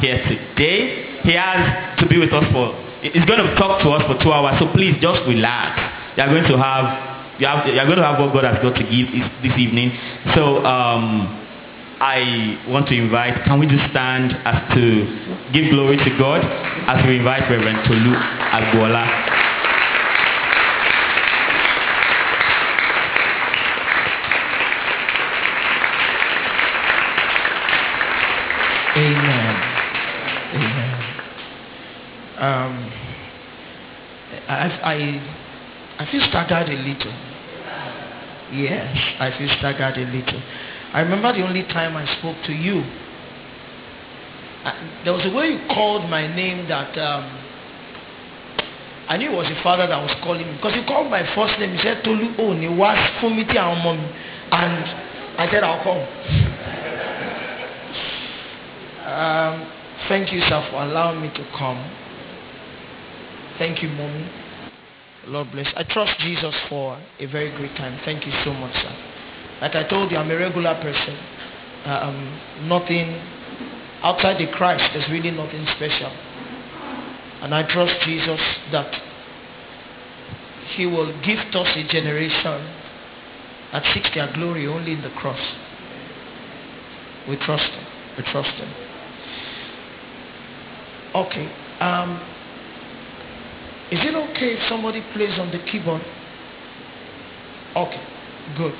here today. He has to be with us he's going to talk to us for 2 hours. So please just relax. You're going to have what God has got to give this evening. So I want to invite, can we just stand as to give glory to God as we invite Reverend Tolu Agbola. Amen. I feel staggered a little. Yes, I feel staggered a little. I remember the only time I spoke to you. There was a way you called my name that I knew it was the father that was calling me. Because he called my first name. He said, Tolu, oh, ni was Fumiti and mommy. And I said, I'll come. Thank you, sir, for allowing me to come. Thank you, mommy. Lord bless. I trust Jesus for a very great time. Thank you so much, sir. Like I told you, I'm a regular person. Nothing outside the Christ. There's really nothing special. And I trust Jesus that he will gift us a generation that seeks their glory only in the cross. We trust him. We trust him. Okay. Is it okay if somebody plays on the keyboard? Okay. Good.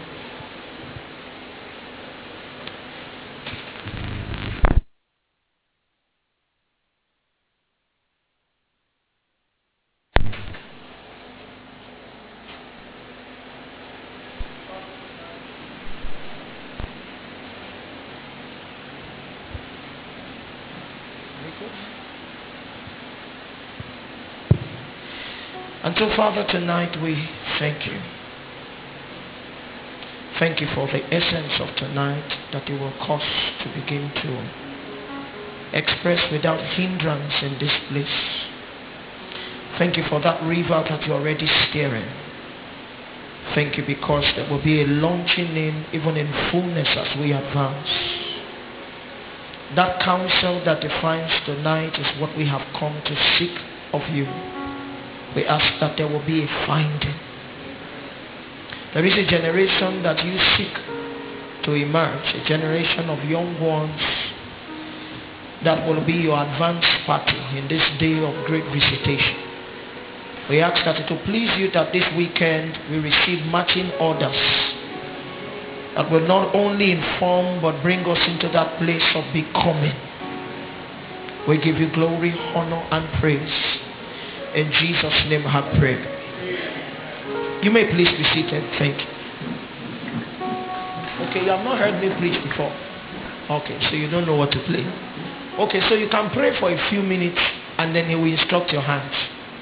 And so, Father, tonight we thank you. Thank you for the essence of tonight, that it will cause to begin to express without hindrance in this place. Thank you for that river that you're already steering. Thank you because there will be a launching in, even in fullness as we advance. That counsel that defines tonight is what we have come to seek of you. We ask that there will be a finding. There is a generation that you seek to emerge, a generation of young ones that will be your advance party in this day of great visitation. We ask that it will please you that this weekend we receive marching orders that will not only inform but bring us into that place of becoming. We give you glory, honor, and praise. In Jesus' name I have prayed. You may please be seated. Thank you. Okay, you have not heard me preach before. Okay, so you don't know what to play. Okay, so you can pray for a few minutes and then he will instruct your hands.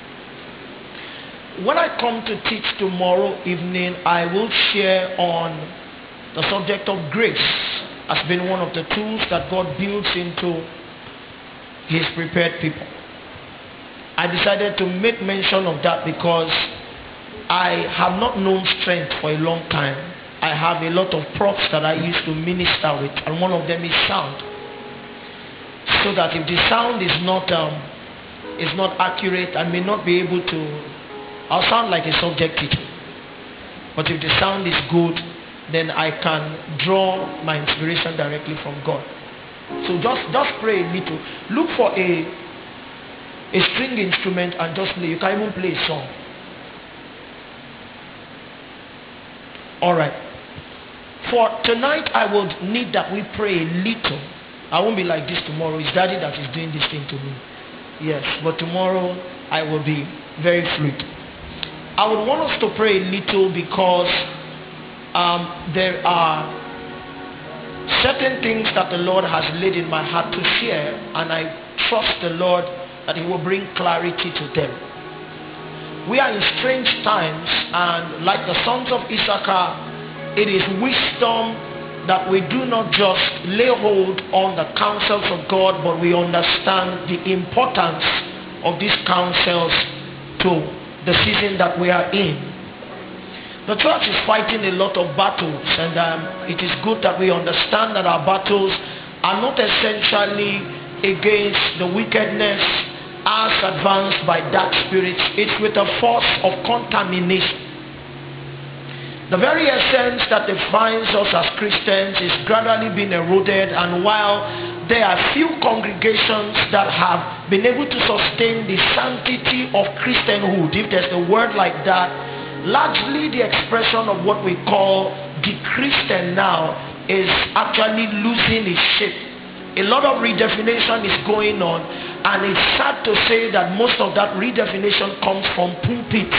When I come to teach tomorrow evening, I will share on the subject of grace as being one of the tools that God builds into his prepared people. I decided to make mention of that because I have not known strength for a long time. I have a lot of props that I used to minister with, and one of them is sound. So that if the sound is not accurate, I may not be able to, I'll sound like a subject teacher. But if the sound is good, then I can draw my inspiration directly from God. So just pray a little. Look for a string instrument and just play. You can even play a song. Alright. For tonight I would need that we pray a little. I won't be like this tomorrow. It's Daddy that is doing this thing to me. Yes, but tomorrow I will be very fluid. I would want us to pray a little because there are certain things that the Lord has laid in my heart to share, and I trust the Lord that he will bring clarity to them. We are in strange times, and like the sons of Issachar, it is wisdom that we do not just lay hold on the counsels of God, but we understand the importance of these counsels to the season that we are in. The church is fighting a lot of battles, and it is good that we understand that our battles are not essentially against the wickedness as advanced by dark spirits. It's with a force of contamination. The very essence that defines us as Christians is gradually being eroded, and while there are few congregations that have been able to sustain the sanctity of Christianhood, if there's a word like that, largely the expression of what we call the Christian now is actually losing its shape. A lot of redefinition is going on, and it's sad to say that most of that redefinition comes from pulpits.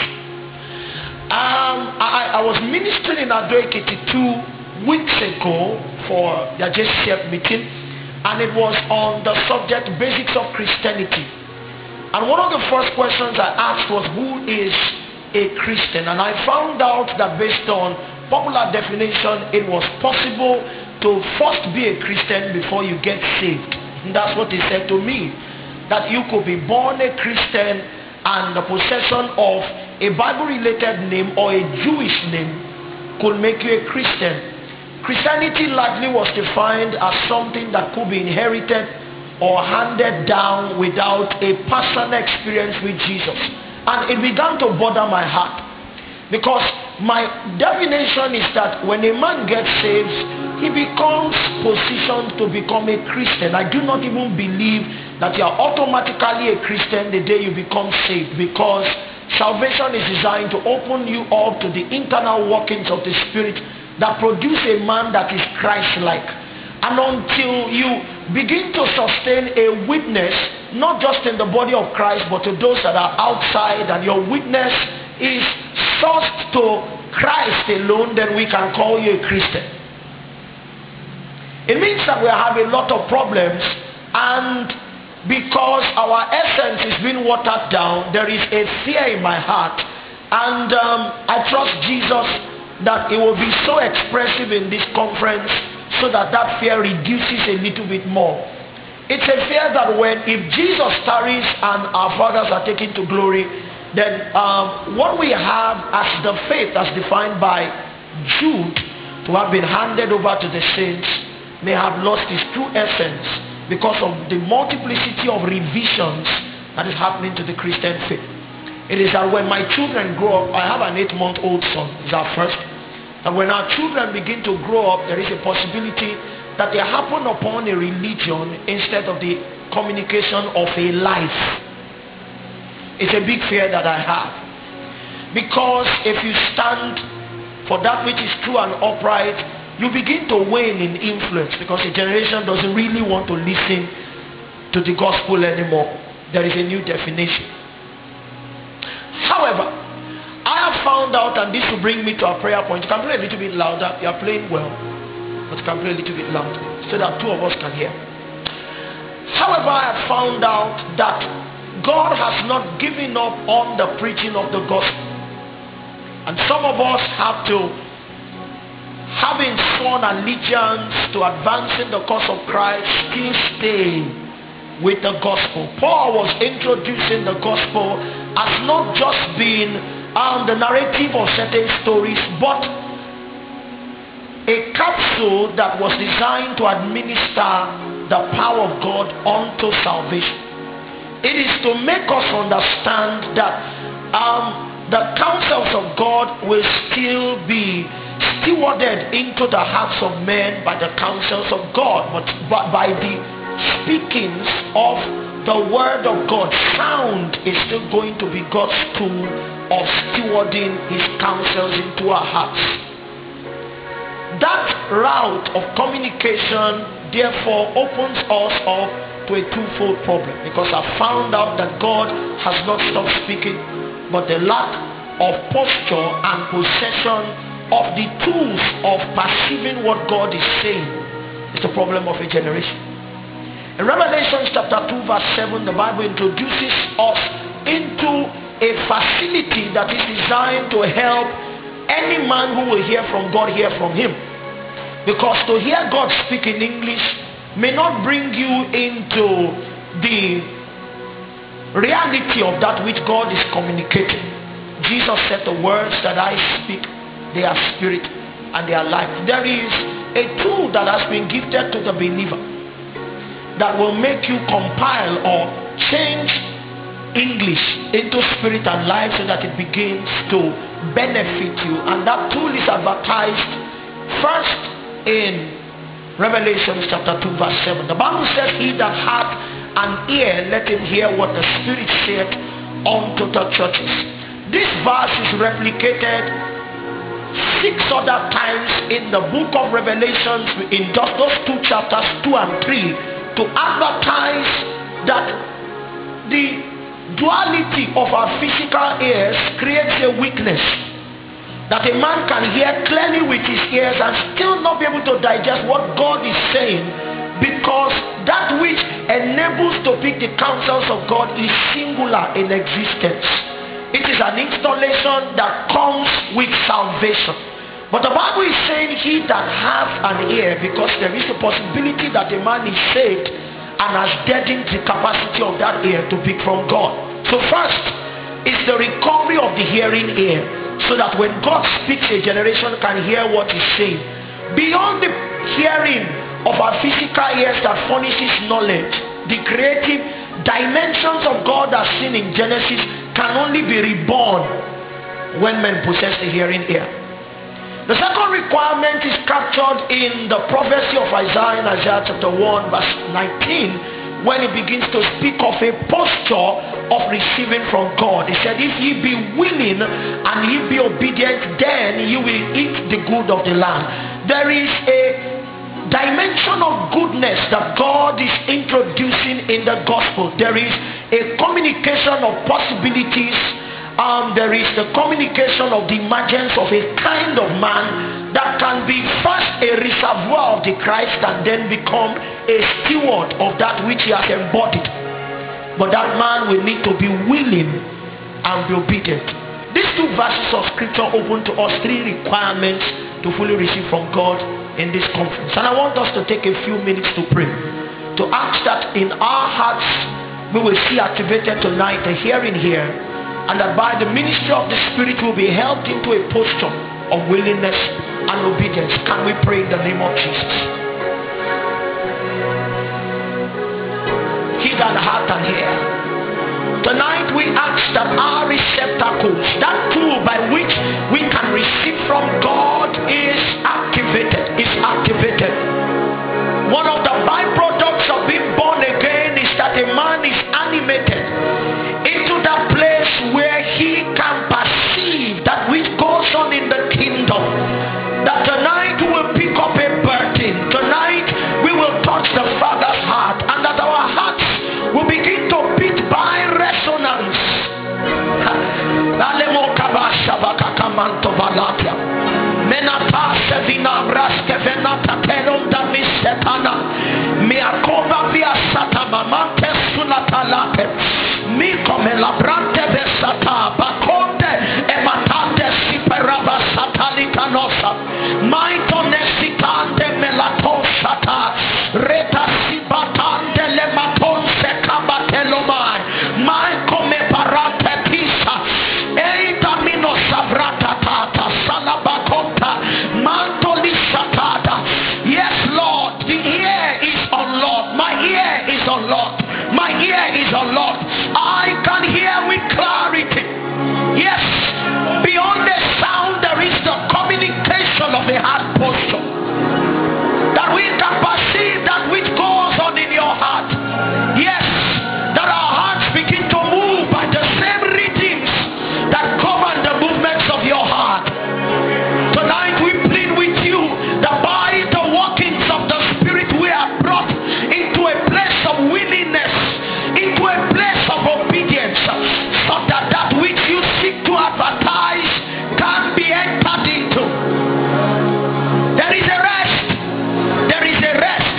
I was ministering in Ado-Ekiti 2 weeks ago for the JCF meeting, and it was on the subject basics of Christianity. And one of the first questions I asked was, who is a Christian? And I found out that based on popular definition, it was possible to first be a Christian before you get saved. And that's what he said to me, that you could be born a Christian and the possession of a Bible-related name or a Jewish name could make you a Christian. Christianity largely was defined as something that could be inherited or handed down without a personal experience with Jesus. And it began to bother my heart, because my definition is that when a man gets saved, he becomes positioned to become a Christian. I do not even believe that you are automatically a Christian the day you become saved, because salvation is designed to open you up to the internal workings of the Spirit that produce a man that is Christ-like. And until you begin to sustain a witness, not just in the body of Christ, but to those that are outside, and your witness is sourced to Christ alone, then we can call you a Christian. It means that we have a lot of problems, and because our essence is being watered down, there is a fear in my heart, and I trust Jesus that it will be so expressive in this conference so that that fear reduces a little bit more. It's a fear that if Jesus tarries and our fathers are taken to glory, then what we have as the faith as defined by Jude to have been handed over to the saints may have lost its true essence because of the multiplicity of revisions that is happening to the Christian faith. It is that when my children grow up, I have an 8-month-old son, is our first, and when our children begin to grow up, there is a possibility that they happen upon a religion instead of the communication of a life. It's a big fear that I have, because if you stand for that which is true and upright, you begin to wane in influence, because a generation doesn't really want to listen to the gospel anymore. There is a new definition. However, I have found out, and this will bring me to a prayer point. You can play a little bit louder. You are playing well, but you can play a little bit louder so that two of us can hear. However, I have found out that God has not given up on the preaching of the gospel, and some of us have to, having sworn allegiance to advancing the cause of Christ, still stay with the gospel. Paul was introducing the gospel as not just being the narrative of certain stories, but a capsule that was designed to administer the power of God unto salvation. It is to make us understand that the counsels of God will still be stewarded into the hearts of men by the counsels of God, but by the speakings of the word of God. Sound is still going to be God's tool of stewarding his counsels into our hearts. That route of communication therefore opens us up to a twofold problem, because I found out that God has not stopped speaking, but the lack of posture and possession of the tools of perceiving what God is saying is the problem of a generation. In Revelation chapter 2 verse 7, the Bible introduces us into a facility that is designed to help any man who will hear from God hear from him. Because to hear God speak in English may not bring you into the reality of that which God is communicating. Jesus said, the words that I speak, they are spirit and they are life. There is a tool that has been gifted to the believer that will make you compile or change English into spirit and life so that it begins to benefit you. And that tool is advertised first in Revelation chapter 2 verse 7. The Bible says, he that hath an ear, let him hear what the Spirit saith unto the churches. This verse is replicated 6 other times in the book of Revelation, in just those 2 chapters 2 and 3, to advertise that the duality of our physical ears creates a weakness, that a man can hear clearly with his ears and still not be able to digest what God is saying, because that which enables to pick the counsels of God is singular in existence. It is an installation that comes with salvation. But the Bible is saying, he that has an ear, because there is a possibility that a man is saved and has deadened the capacity of that ear to pick from God. So first is the recovery of the hearing ear, so that when God speaks, a generation can hear what he's saying. Beyond the hearing of our physical ears that furnishes knowledge, the creative dimensions of God as seen in Genesis can only be reborn when men possess the hearing ear. The second requirement is captured in the prophecy of Isaiah in Isaiah chapter 1 verse 19, when he begins to speak of a posture of receiving from God. He said, if ye be willing and ye be obedient, then you will eat the good of the land. There is a dimension of goodness that God is introducing in the gospel. There is a communication of possibilities. There is the communication of the emergence of a kind of man that can be first a reservoir of the Christ and then become a steward of that which he has embodied. But that man will need to be willing and be obedient. These 2 verses of scripture open to us 3 requirements to fully receive from God in this conference. And I want us to take a few minutes to pray, to ask that in our hearts we will see activated tonight the hearing here, and that by the ministry of the Spirit will be helped into a posture of willingness and obedience. Can we pray in the name of Jesus? He that hath an ear. Tonight we ask that our receptacles, that tool by which we can receive from God, is activated. One of the byproducts of being born again is that a man is animated into that place where he can perceive that which goes on in the kingdom. That tonight we will pick up a burden. Tonight we will touch the Father's heart, and that our hearts will begin to beat by resonance. Yes, Lord, the ear is unlocked. My ear is unlocked. My ear is unlocked. I can hear with clarity. Yes, beyond the sound there is the communication of a heart posture, that we can perceive that which goes on in your heart. Yes, that our hearts begin to move by the same rhythms that govern the movements of your heart. Tonight we plead with you that by the workings of the Spirit we are brought into a place of willingness, into a place of obedience, so that that which you seek to advertise can be entered into. There is a rest. There is a rest.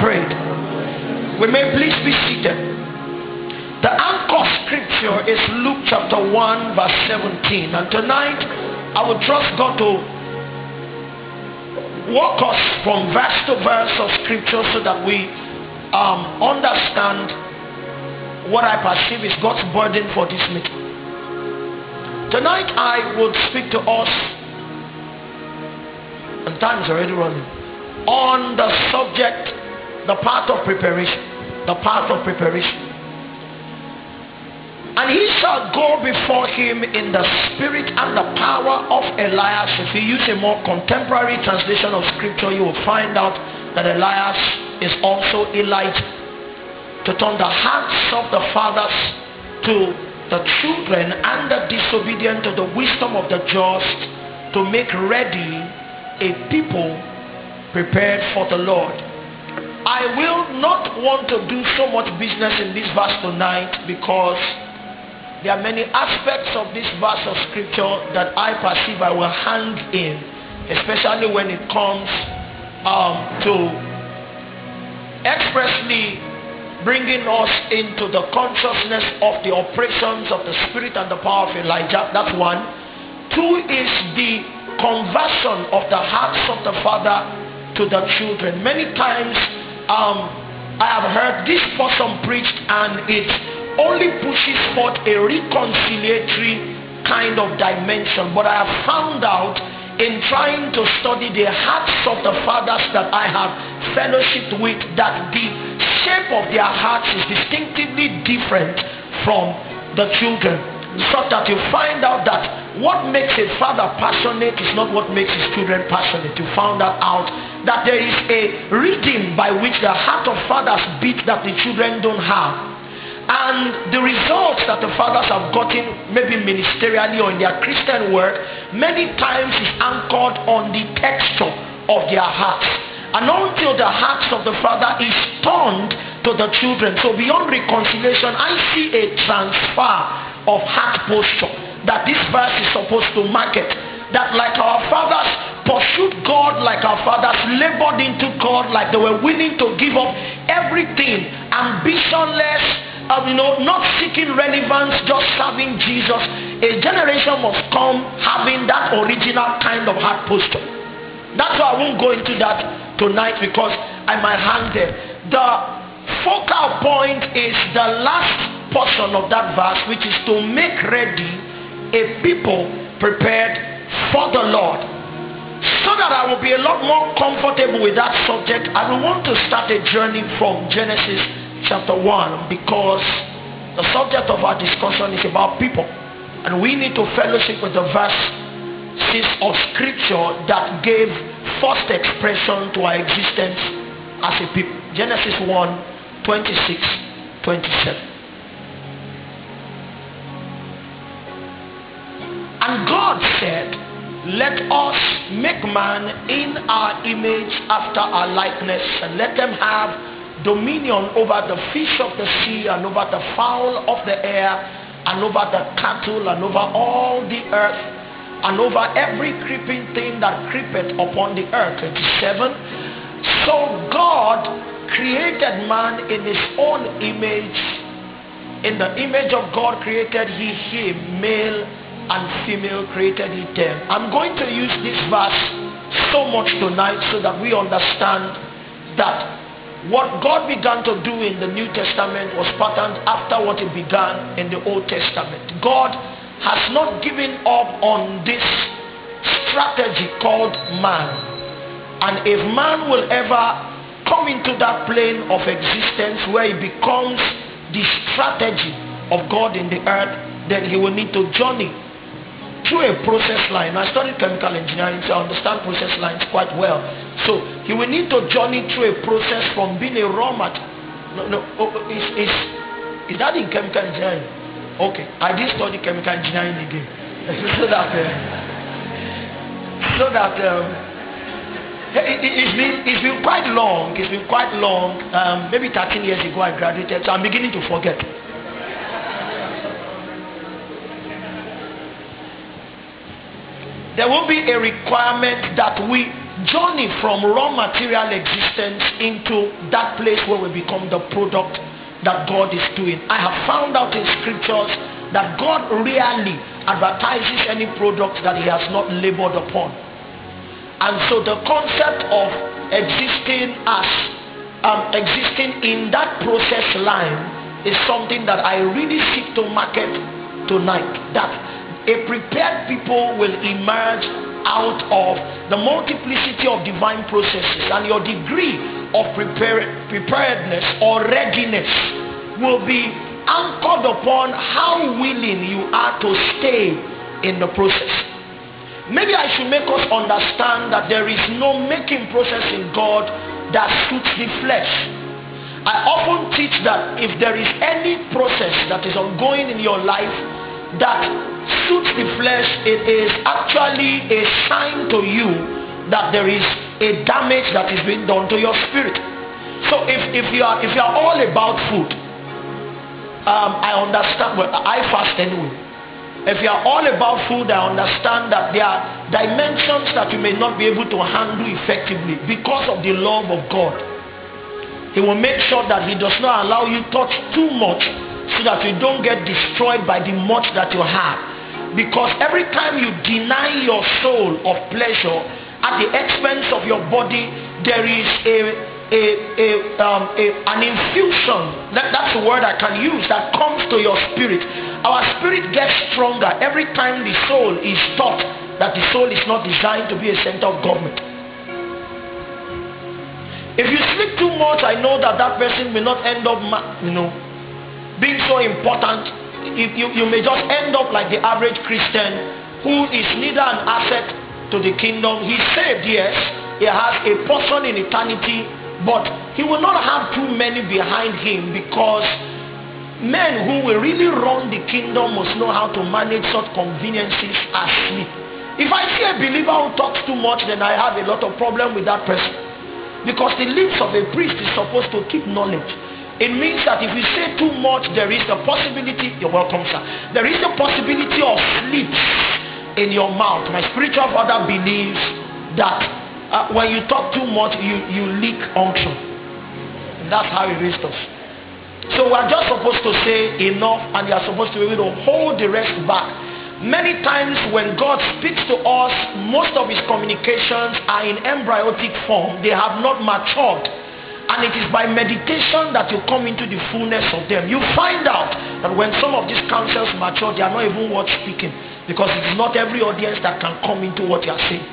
prayed. We may please be seated. The anchor scripture is Luke chapter 1 verse 17. And tonight I will trust God to walk us from verse to verse of scripture so that we understand what I perceive is God's burden for this meeting. Tonight I would speak to us, and time is already running, on the subject, the path of preparation. The path of preparation. And he shall go before him in the spirit and the power of Elias. If you use a more contemporary translation of scripture, you will find out that Elias is also Elijah, to turn the hearts of the fathers to the children and the disobedient to the wisdom of the just, to make ready a people prepared for the Lord. I will not want to do so much business in this verse tonight, because there are many aspects of this verse of scripture that I perceive I will hang in, especially when it comes to expressly bringing us into the consciousness of the operations of the spirit and the power of Elijah. That's one. Two is the conversion of the hearts of the father to the children. Many times I have heard this person preached, and it only pushes forth a reconciliatory kind of dimension. But I have found out in trying to study the hearts of the fathers that I have fellowship with, that the shape of their hearts is distinctively different from the children, so that you find out that what makes a father passionate is not what makes his children passionate. You found that out, that there is a rhythm by which the heart of fathers beat that the children don't have. And the results that the fathers have gotten, maybe ministerially or in their Christian work, many times is anchored on the texture of their hearts. And until the hearts of the father is turned to the children. So beyond reconciliation, I see a transfer of heart posture that this verse is supposed to market. That like our fathers pursued God, like our fathers labored into God, like they were willing to give up everything, ambitionless, not seeking relevance, just serving Jesus. A generation must come having that original kind of heart posture. That's why I won't go into that tonight, because I might hang there. The focal point is the last portion of that verse, which is to make ready a people prepared for the Lord. So that I will be a lot more comfortable with that subject, I will want to start a journey from Genesis chapter 1, because the subject of our discussion is about people, and we need to fellowship with the verses of scripture that gave first expression to our existence as a people. Genesis 1, 26, 27. And God said, let us make man in our image after our likeness, and let them have dominion over the fish of the sea, and over the fowl of the air, and over the cattle, and over all the earth, and over every creeping thing that creepeth upon the earth. 27. So God created man in his own image. In the image of God created he him, male and female created he them. I'm going to use this verse so much tonight so that we understand that what God began to do in the New Testament was patterned after what he began in the Old Testament. God has not given up on this strategy called man. And if man will ever come into that plane of existence where he becomes the strategy of God in the earth, then he will need to journey through a process line. I studied chemical engineering, so I understand process lines quite well. So he will need to journey through a process from being a raw material. Is that in chemical engineering? Okay, I did study chemical engineering again. It's been quite long. It's been quite long. Maybe 13 years ago I graduated, so I'm beginning to forget. There will be a requirement that we journey from raw material existence into that place where we become the product that God is doing. I have found out in scriptures that God rarely advertises any product that he has not labored upon. And so the concept of existing in that process line is something that I really seek to market tonight. That a prepared people will emerge out of the multiplicity of divine processes, and your degree of preparedness or readiness will be anchored upon how willing you are to stay in the process. Maybe I should make us understand that there is no making process in God that suits the flesh. I often teach that if there is any process that is ongoing in your life that suits the flesh, it is actually a sign to you that there is a damage that is being done to your spirit. So if you are all about food, I understand. Well, I fast anyway. If you are all about food, I understand that there are dimensions that you may not be able to handle effectively because of the love of God. He will make sure that he does not allow you touch too much so that you don't get destroyed by the much that you have. Because every time you deny your soul of pleasure at the expense of your body, there is an infusion, that's the word I can use, that comes to your spirit. Our spirit gets stronger every time the soul is taught that the soul is not designed to be a center of government. If you sleep too much, I know that person may not end up being so important. You may just end up like the average Christian who is neither an asset to the kingdom. He's saved, yes, he has a portion in eternity, but he will not have too many behind him, because men who will really run the kingdom must know how to manage such conveniences as sleep. If I see a believer who talks too much, then I have a lot of problem with that person, because the lips of a priest is supposed to keep knowledge. It means that if you say too much, there is a possibility, you're welcome sir, there is a possibility of sleep in your mouth. My spiritual father believes that when you talk too much, you leak unction. And that's how he raised us. So we're just supposed to say enough, and you're supposed to be able to hold the rest back. Many times when God speaks to us, most of his communications are in embryotic form. They have not matured. And it is by meditation that you come into the fullness of them. You find out that when some of these counsels mature, they are not even worth speaking, because it is not every audience that can come into what you are saying.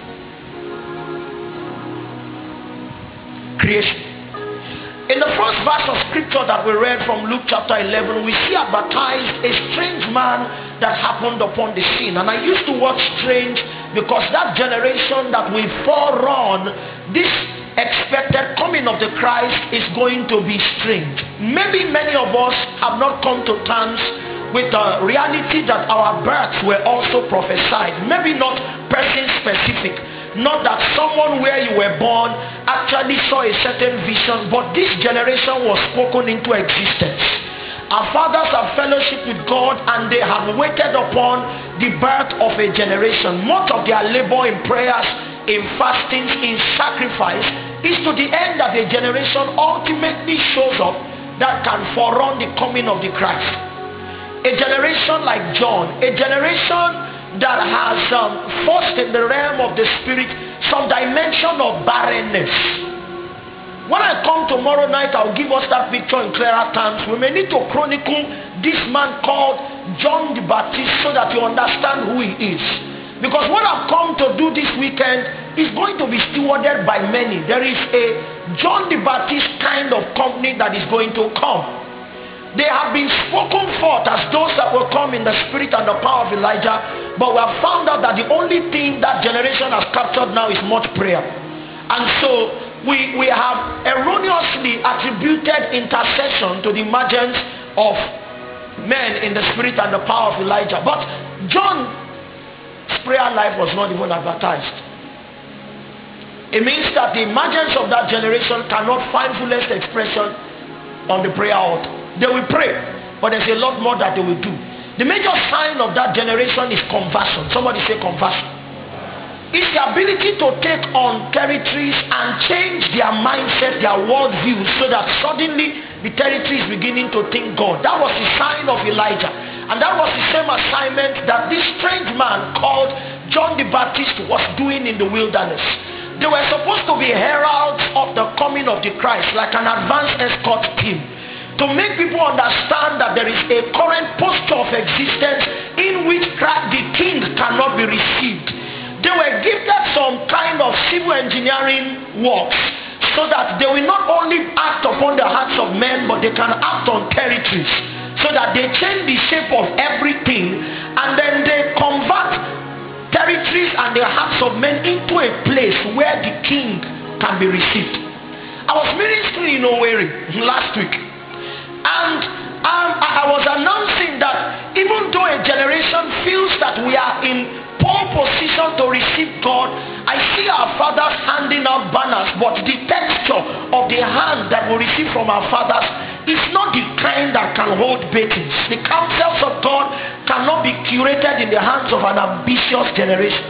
Creation. In the first verse of scripture that we read from Luke chapter 11, we see advertised a strange man that happened upon the scene. And I used to watch strange because that generation that we forerun this expected coming of the Christ is going to be strange. Maybe many of us have not come to terms with the reality that our births were also prophesied. Maybe not person specific, not that someone where you were born actually saw a certain vision, but this generation was spoken into existence. Our fathers have fellowship with God, and they have waited upon the birth of a generation. Much of their labor in prayers, in fastings, in sacrifice is to the end that a generation ultimately shows up that can forerun the coming of the Christ. A generation like John, a generation that has forced in the realm of the spirit some dimension of barrenness. When I come tomorrow night, I'll give us that picture in clearer terms. We may need to chronicle this man called John the Baptist so that you understand who he is. Because what I've come to do this weekend is going to be stewarded by many. There is a John the Baptist kind of company that is going to come. They have been spoken forth as those that will come in the spirit and the power of Elijah, but we have found out that the only thing that generation has captured now is much prayer. And so we have erroneously attributed intercession to the emergence of men in the spirit and the power of Elijah. But John's prayer life was not even advertised. It means that the emergence of that generation cannot find fullest expression on the prayer altar. They will pray, but there's a lot more that they will do. The major sign of that generation is conversion. Somebody say conversion. It's the ability to take on territories and change their mindset, their worldview, so that suddenly the territory is beginning to think God. That was the sign of Elijah. And that was the same assignment that this strange man called John the Baptist was doing in the wilderness. They were supposed to be heralds of the coming of the Christ, like an advanced escort team, to make people understand that there is a current posture of existence in which Christ, the king, cannot be received. They were gifted some kind of civil engineering works so that they will not only act upon the hearts of men, but they can act on territories, so that they change the shape of everything, and then they convert territories and the hearts of men into a place where the king can be received. I was ministering in Owerri last week, and I was announcing that even though a generation feels that we are in pole position to receive God, I see our fathers handing out banners, but the texture of the hand that we receive from our fathers is not the kind that can hold baitings. The counsels of God cannot be curated in the hands of an ambitious generation.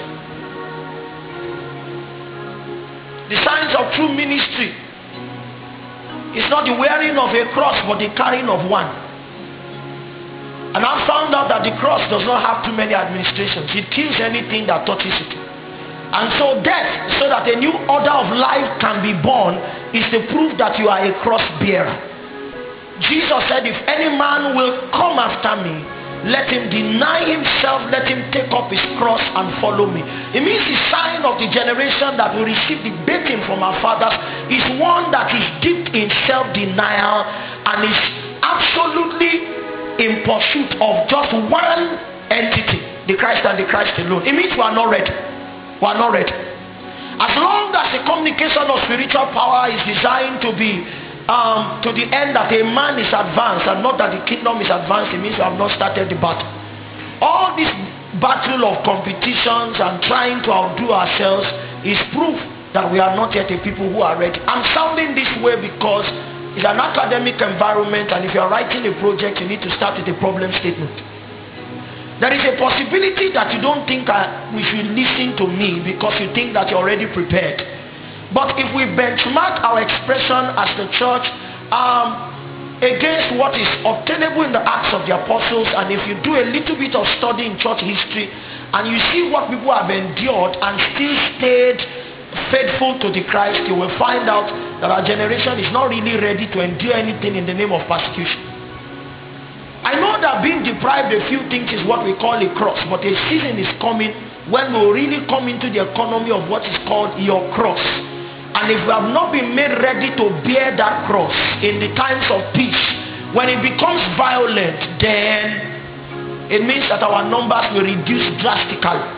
The signs of true ministry is not the wearing of a cross, but the carrying of one. And I found out that the cross does not have too many administrations. It kills anything that touches it. And so death, so that a new order of life can be born, is the proof that you are a cross bearer. Jesus said, if any man will come after me, let him deny himself, let him take up his cross and follow me. It means the sign of the generation that will receive the backing from our fathers is one that is deep in self-denial and is absolutely in pursuit of just one entity, the Christ and the Christ alone. It means we are not ready. We are not ready. As long as the communication of spiritual power is designed to be to the end that a man is advanced and not that the kingdom is advanced, it means we have not started the battle. All this battle of competitions and trying to outdo ourselves is proof that we are not yet a people who are ready. I'm sounding this way because it's an academic environment, and if you are writing a project, you need to start with a problem statement. There is a possibility that you don't think we should listen to me because you think that you're already prepared. But if we benchmark our expression as the church against what is obtainable in the Acts of the Apostles, and if you do a little bit of study in church history, and you see what people have endured and still stayed faithful to the Christ, you will find out that our generation is not really ready to endure anything in the name of persecution. I know that being deprived of a few things is what we call a cross, but a season is coming when we will really come into the economy of what is called your cross. And if we have not been made ready to bear that cross in the times of peace, when it becomes violent, then it means that our numbers will reduce drastically.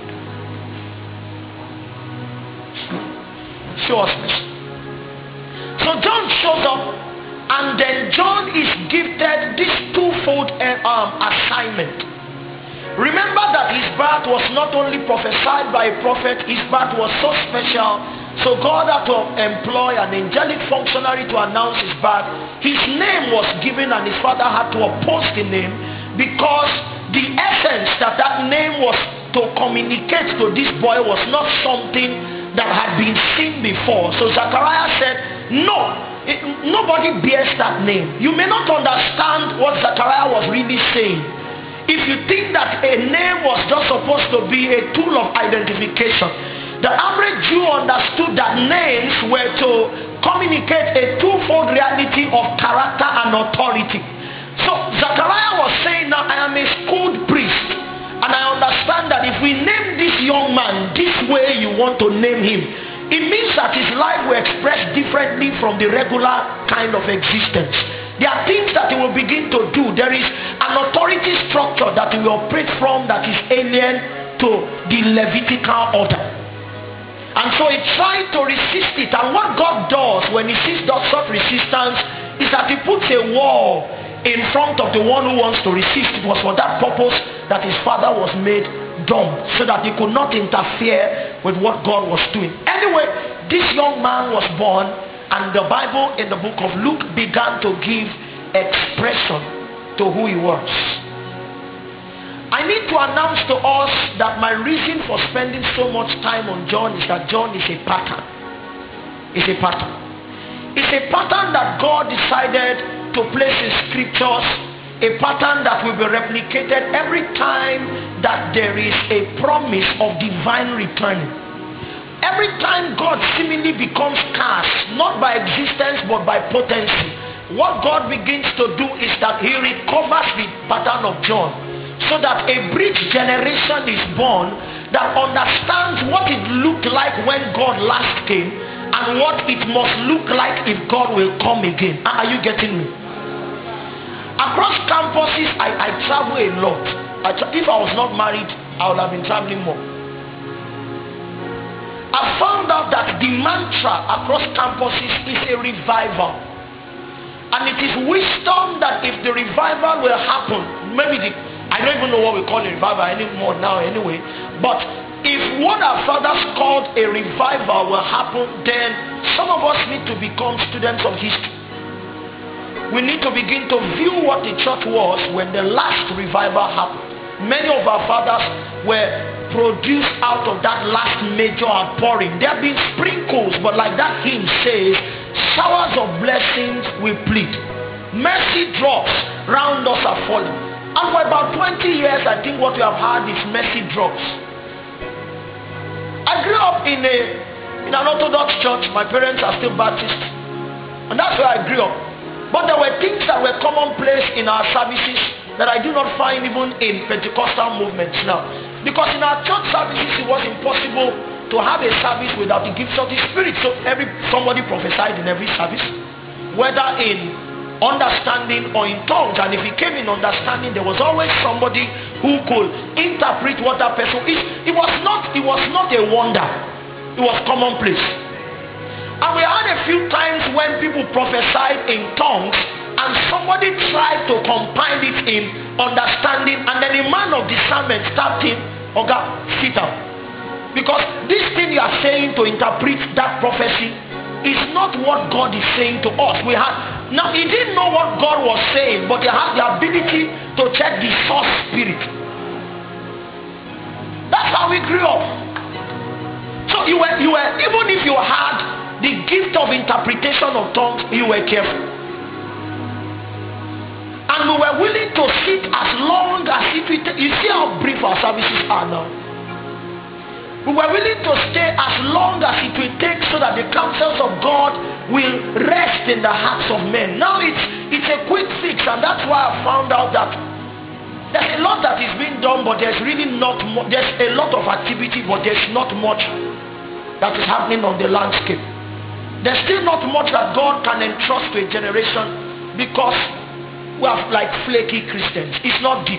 Show us this. So John shows up, and then John is gifted this twofold assignment. Remember that his birth was not only prophesied by a prophet, his birth was so special, so God had to employ an angelic functionary to announce his birth. His name was given, and his father had to oppose the name, because the essence that name was to communicate to this boy was not something that had been seen before. So Zachariah said, no, nobody bears that name. You may not understand what Zachariah was really saying. If you think that a name was just supposed to be a tool of identification, the average Jew understood that names were to communicate a twofold reality of character and authority. So Zachariah was saying, now I am a schooled priest, and I understand that if we name this young man this way you want to name him, it means that his life will express differently from the regular kind of existence. There are things that he will begin to do. There is an authority structure that he will operate from that is alien to the Levitical order. And so he tried to resist it. And what God does when he sees such resistance is that he puts a wall in front of the one who wants to resist. It was for that purpose that his father was made dumb, so that he could not interfere with what God was doing. Anyway, this young man was born, and the Bible in the book of Luke began to give expression to who he was. I need to announce to us that my reason for spending so much time on John is that John is a pattern. It's a pattern. It's a pattern that God decided to place in scriptures, a pattern that will be replicated every time that there is a promise of divine returning. Every time God seemingly becomes scarce, not by existence but by potency, what God begins to do is that he recovers the pattern of John, so that a bridge generation is born that understands what it looked like when God last came and what it must look like if God will come again. Are you getting me? Across campuses, I travel a lot. If I was not married, I would have been traveling more. I found out that the mantra across campuses is a revival. And it is wisdom that if the revival will happen, I don't even know what we call a revival anymore now anyway, but if what our fathers called a revival will happen, then some of us need to become students of history. We need to begin to view what the church was when the last revival happened. Many of our fathers were produced out of that last major outpouring. There have been sprinkles, but like that hymn says, showers of blessings we plead. Mercy drops round us are falling. And for about 20 years, I think what we have had is mercy drops. I grew up in an Orthodox church. My parents are still Baptists, and that's where I grew up. But there were things that were commonplace in our services that I do not find even in Pentecostal movements now. Because in our church services, it was impossible to have a service without the gifts of the Spirit. So somebody prophesied in every service, whether in understanding or in tongues. And if it came in understanding, there was always somebody who could interpret what that person is. It was not a wonder. It was commonplace. And we had a few times when people prophesied in tongues and somebody tried to combine it in understanding, and then the man of discernment stopped him. Oga, sit down. Because this thing you are saying to interpret that prophecy is not what God is saying to us. Now he didn't know what God was saying, but he had the ability to check the source spirit. That's how we grew up. So you were even if you had the gift of interpretation of tongues, you were careful. And we were willing to sit as long as you see how brief our services are now. We were willing to stay as long as it will take so that the counsels of God will rest in the hearts of men. Now it's a quick fix, and that's why I found out that there's a lot that is being done, but there's really not much. There's a lot of activity, but there's not much that is happening on the landscape. There's still not much that God can entrust to a generation because we are like flaky Christians. It's not deep.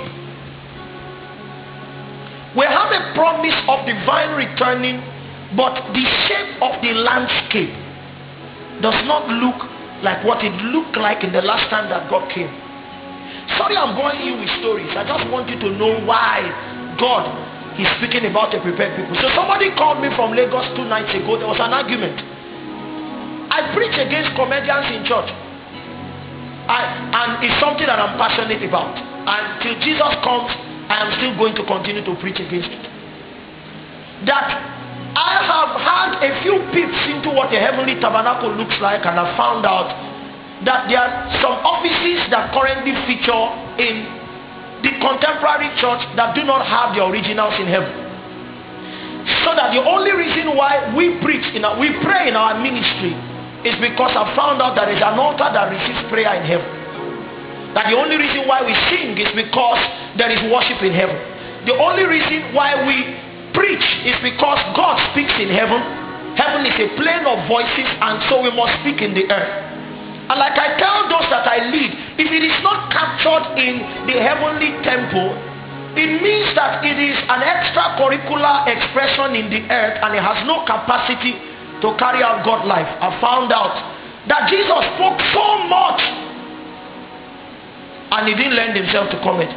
We have a promise of divine returning, but the shape of the landscape does not look like what it looked like in the last time that God came. Sorry, I'm going you with stories. I just want you to know why God is speaking about a prepared people. So somebody called me from Lagos 2 nights ago. There was an argument. I preach against comedians in church. And it's something that I'm passionate about. Until Jesus comes, I am still going to continue to preach against it. That I have had a few peeps into what a heavenly tabernacle looks like, and I found out that there are some offices that currently feature in the contemporary church that do not have the originals in heaven. So that the only reason why we pray in our ministry is because I found out that there is an altar that receives prayer in heaven. That the only reason why we sing is because there is worship in heaven. The only reason why we preach is because God speaks in heaven. Heaven is a plane of voices, and so we must speak in the earth. And like I tell those that I lead, if it is not captured in the heavenly temple, it means that it is an extracurricular expression in the earth, and it has no capacity to carry out God life. I found out that Jesus spoke so much, and he didn't lend himself to comedy.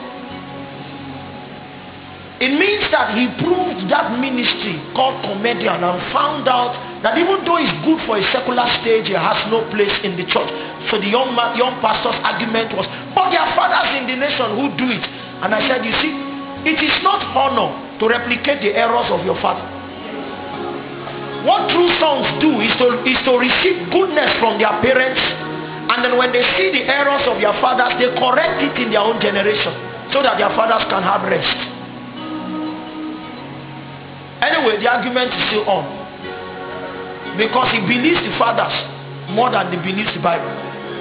It means that he proved that ministry called comedian, and found out that even though it's good for a secular stage, it has no place in the church. So the young pastor's argument was, but there are fathers in the nation who do it. And I said, you see, It is not honor to replicate the errors of your father. What true sons do is to receive goodness from their parents, and then when they see the errors of their fathers, they correct it in their own generation so that their fathers can have rest. Anyway, the argument is still on, because he believes the fathers more than he believes the Bible.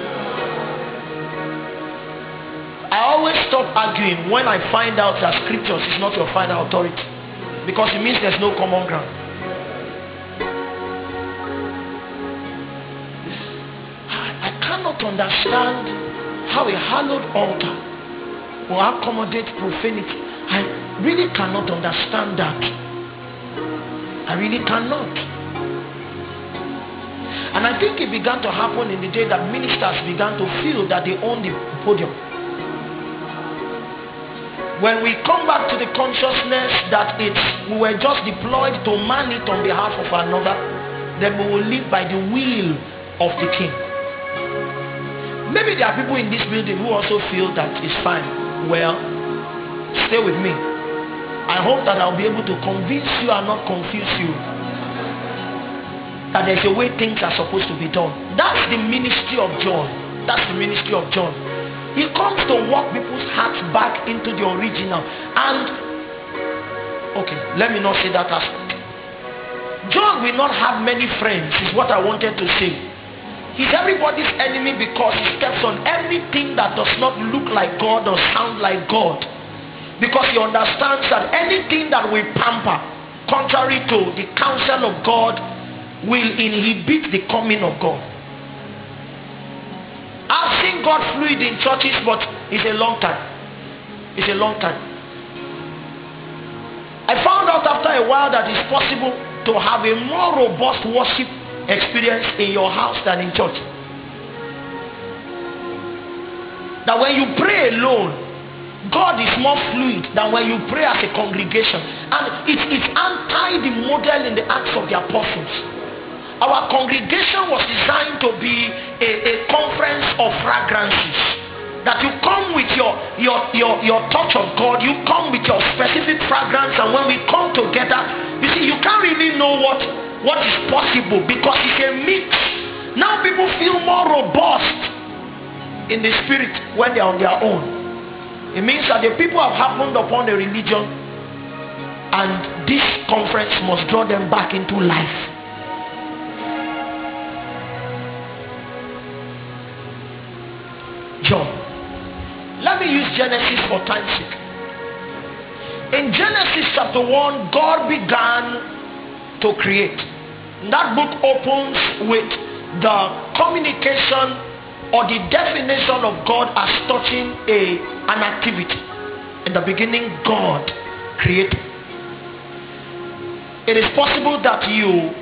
I always stop arguing when I find out that scriptures is not your final authority, because it means there's no common ground. I cannot understand how a hallowed altar will accommodate profanity. I really cannot understand that. I really cannot. And I think it began to happen in the day that ministers began to feel that they own the podium. When we come back to the consciousness that we were just deployed to man it on behalf of another, then we will live by the will of the king. Maybe there are people in this building who also feel that it's fine. Well, stay with me. I hope that I'll be able to convince you and not confuse you that there's a way things are supposed to be done. That's the ministry of John. That's the ministry of John. He comes to walk people's hearts back into the original. And okay, let me not say that aspect. John will not have many friends, is what I wanted to say. He's everybody's enemy because he steps on everything that does not look like God or sound like God. Because he understands that anything that we pamper contrary to the counsel of God will inhibit the coming of God. I've seen God fluid in churches, but it's a long time. It's a long time. I found out after a while that it's possible to have a more robust worship experience in your house than in church. That when you pray alone, God is more fluid than when you pray as a congregation. And it's anti the model in the Acts of the Apostles. Our congregation was designed to be a conference of fragrances. That you come with your touch of God, you come with your specific fragrance, and when we come together, you see, you can't really know what is possible because it's a mix. Now people feel more robust in the spirit when they are on their own. It means that the people have happened upon a religion, and this conference must draw them back into life. John. Let me use Genesis for time's sake. In Genesis chapter 1, God began to create. That book opens with the communication or the definition of God as touching an activity. In the beginning, God created. It is possible that you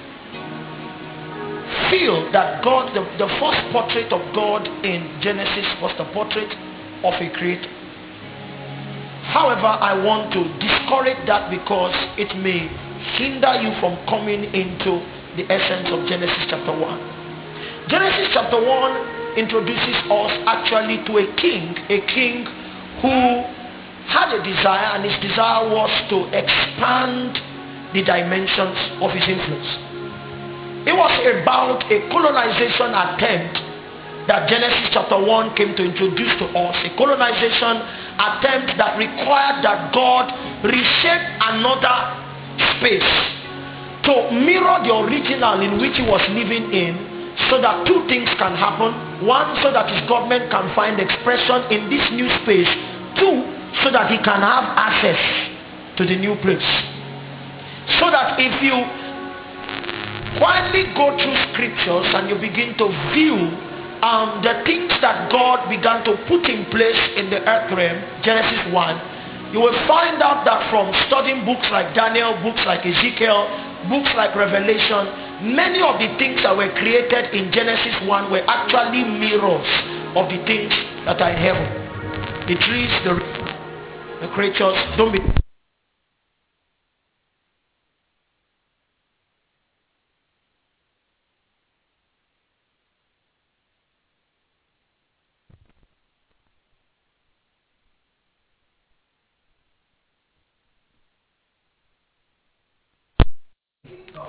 feel that God, the first portrait of God in Genesis was the portrait of a creator. However, I want to discourage that because it may hinder you from coming into the essence of Genesis chapter 1. Genesis chapter 1 introduces us actually to a king who had a desire, and his desire was to expand the dimensions of his influence. It was about a colonization attempt that Genesis chapter 1 came to introduce to us. A colonization attempt that required that God reshape another space to mirror the original in which he was living in, so that two things can happen. One, so that his government can find expression in this new space. Two, so that he can have access to the new place. So that if you quietly go through scriptures and you begin to view the things that God began to put in place in the earth realm, Genesis 1, you will find out that from studying books like Daniel, books like Ezekiel, books like Revelation, many of the things that were created in Genesis 1 were actually mirrors of the things that are in heaven. The trees, the creatures. Don't be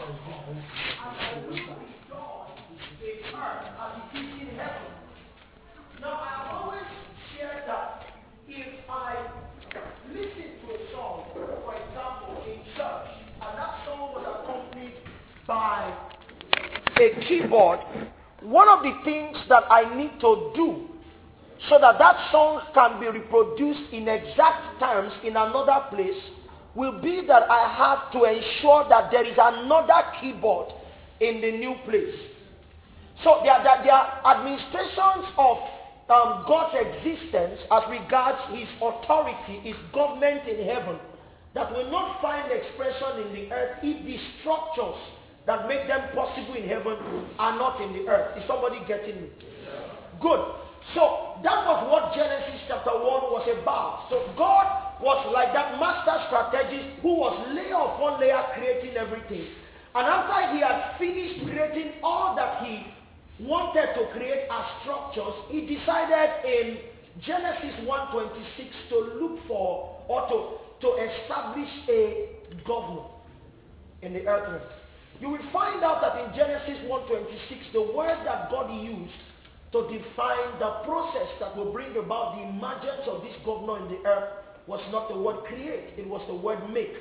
Now, I have always shared that if I listen to a song, for example, in church, and that song was accompanied by a keyboard, one of the things that I need to do so that that song can be reproduced in exact terms in another place will be that I have to ensure that there is another keyboard in the new place. So there are administrations of God's existence as regards his authority, his government in heaven, that will not find expression in the earth if the structures that make them possible in heaven are not in the earth. Is somebody getting me? Yeah. Good. So that was what Genesis chapter 1 was about. So God was like that master strategist who was layer upon layer creating everything. And after he had finished creating all that he wanted to create as structures, he decided in Genesis 1:26 to look for or to establish a governor in the earth realm. You will find out that in Genesis 1:26, the word that God used to define the process that will bring about the emergence of this governor in the earth was not the word create, it was the word make.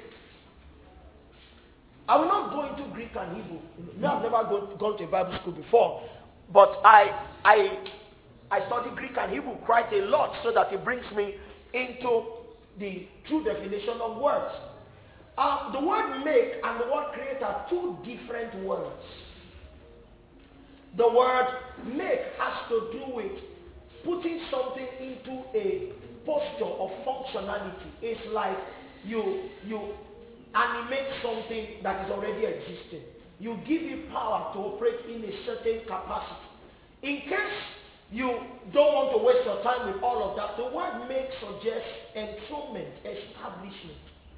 I will not go into Greek and Hebrew. I've never gone to a Bible school before, but I study Greek and Hebrew quite a lot so that it brings me into the true definition of words. The word make and the word create are two different words. The word make has to do with putting something into a posture of functionality. It's like you animate something that is already existing. You give it power to operate in a certain capacity. In case you don't want to waste your time with all of that, the word make suggests enthronement, establishment.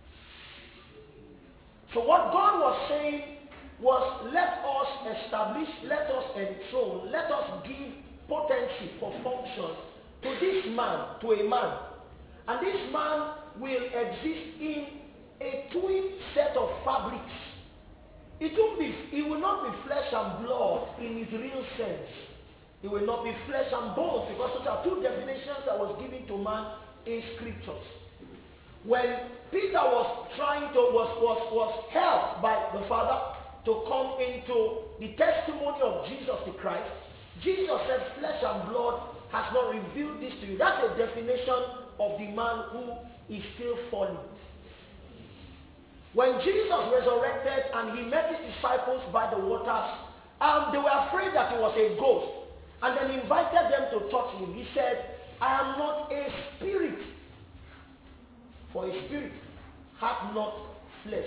So what God was saying was, let us establish, let us enthrone, let us give potency for function to this man, to a man. And this man will exist in a twin set of fabrics. It will not be flesh and blood in its real sense. It will not be flesh and bones, because those are two definitions that was given to man in scriptures. When Peter was helped by the Father to come into the testimony of Jesus the Christ, Jesus said, flesh and blood has not revealed this to you. That's a definition of the man who is still falling. When Jesus resurrected and he met his disciples by the waters, they were afraid that it was a ghost, and then invited them to touch him. He said, I am not a spirit, for a spirit hath not flesh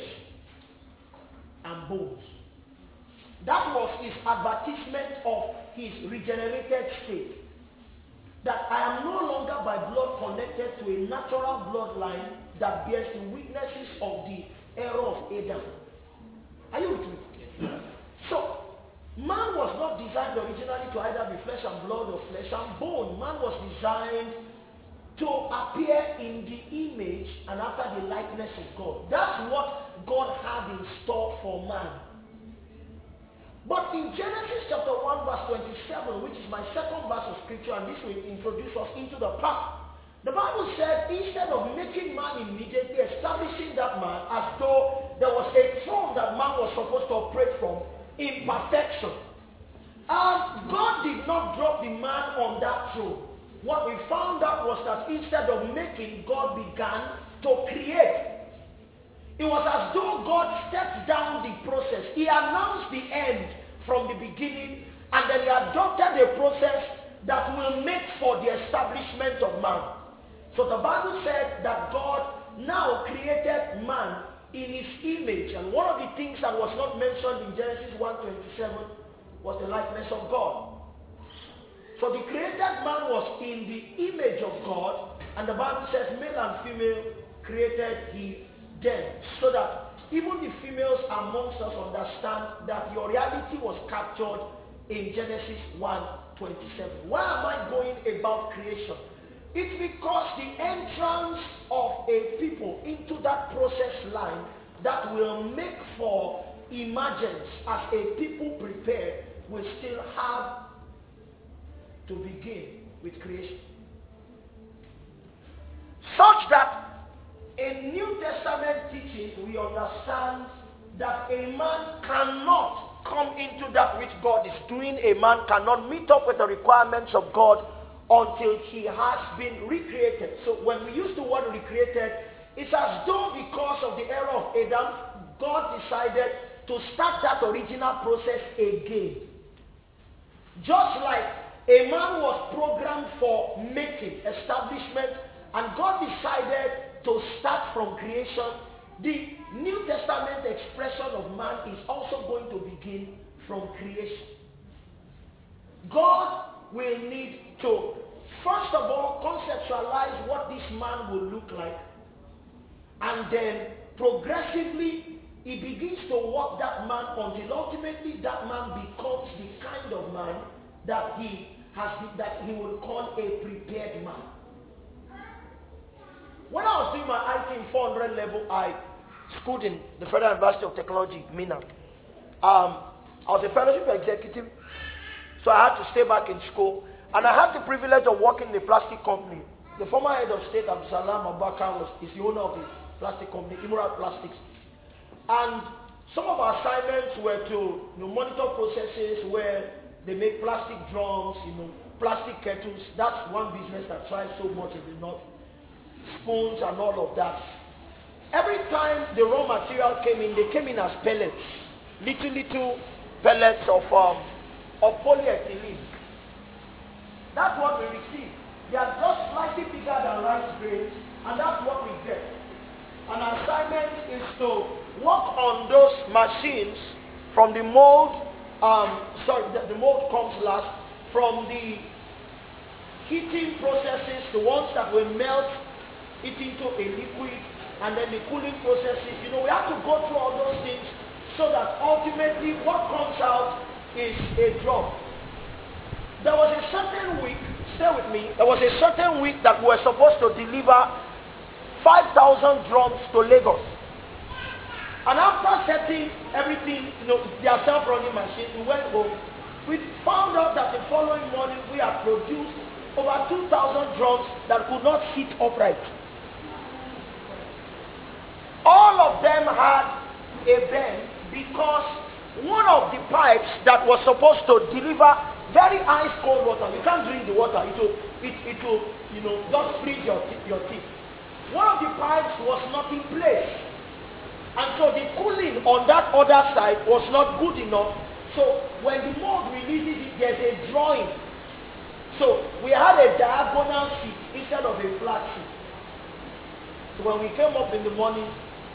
and bones. That was his advertisement of his regenerated state. That I am no longer by blood connected to a natural bloodline that bears the witnesses of the error of Adam. Are you with me? Yes. So, man was not designed originally to either be flesh and blood or flesh and bone. Man was designed to appear in the image and after the likeness of God. That's what God had in store for man. But in Genesis chapter 1 verse 27, which is my second verse of scripture, and this will introduce us into the part, the Bible said, instead of making man immediately, establishing that man as though there was a throne that man was supposed to operate from in perfection. God did not drop the man on that throne. What we found out was that instead of making, God began to create. It was as though God stepped down the process. He announced the end from the beginning, and then he adopted a process that will make for the establishment of man. So the Bible said that God now created man in his image. And one of the things that was not mentioned in Genesis 1:27 was the likeness of God. So the created man was in the image of God, and the Bible says male and female created he them, so that even the females amongst us understand that your reality was captured in Genesis 1:27. Why am I going about creation? It's because the entrance of a people into that process line that will make for emergence as a people prepared, we still have to begin with creation. Such that in New Testament teaching, we understand that a man cannot come into that which God is doing. A man cannot meet up with the requirements of God until he has been recreated. So when we use the word recreated, it's as though because of the error of Adam, God decided to start that original process again. Just like a man was programmed for making, establishment, and God decided to start from creation, the New Testament expression of man is also going to begin from creation. God will need to, first of all, conceptualize what this man will look like, and then progressively he begins to work that man until ultimately that man becomes the kind of man that he would call a prepared man. When I was doing my IT 400 level, I schooled in the Federal University of Technology, Minna. I was a fellowship executive, so I had to stay back in school. And I had the privilege of working in a plastic company. The former head of state, Abdusalam Abubakar, is the owner of the plastic company, Imura Plastics. And some of our assignments were to monitor processes where they make plastic drums, plastic kettles. That's one business that thrives so much in the north. Spoons and all of that. Every time the raw material came in, they came in as pellets. Little pellets of polyethylene. That's what we receive. They are just slightly bigger than rice grains, and that's what we get. An assignment is to work on those machines from the mold. The mold comes last. From the heating processes, the ones that will melt it into a liquid, and then the cooling processes. We have to go through all those things so that ultimately what comes out is a drum. There was a certain week, stay with me, there was a certain week that we were supposed to deliver 5,000 drums to Lagos. And after setting everything, their self-running machine, we went home. We found out that the following morning we had produced over 2,000 drums that could not sit upright. All of them had a bend because one of the pipes that was supposed to deliver very ice cold water, you can't drink the water, it will just freeze your teeth. One of the pipes was not in place, and so the cooling on that other side was not good enough. So when the mold releases it, there's a drawing. So we had a diagonal seat instead of a flat seat. So when we came up in the morning,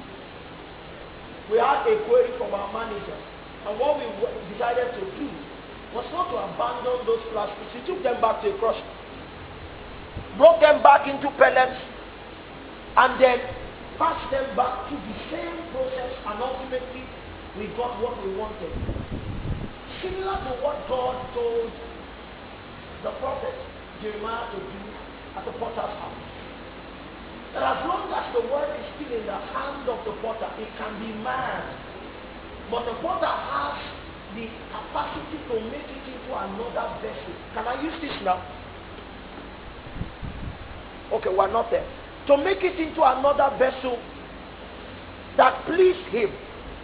we had a query from our manager, and what we decided to do was not to abandon those plastics. We took them back to a crusher, broke them back into pellets, and then passed them back to the same process, and ultimately we got what we wanted. Similar to what God told the prophet Jeremiah to do at the potter's house. That as long as the word is still in the hand of the potter, it can be mad. But the potter has the capacity to make it into another vessel. Can I use this now? Okay, we're not there. To make it into another vessel that pleased him.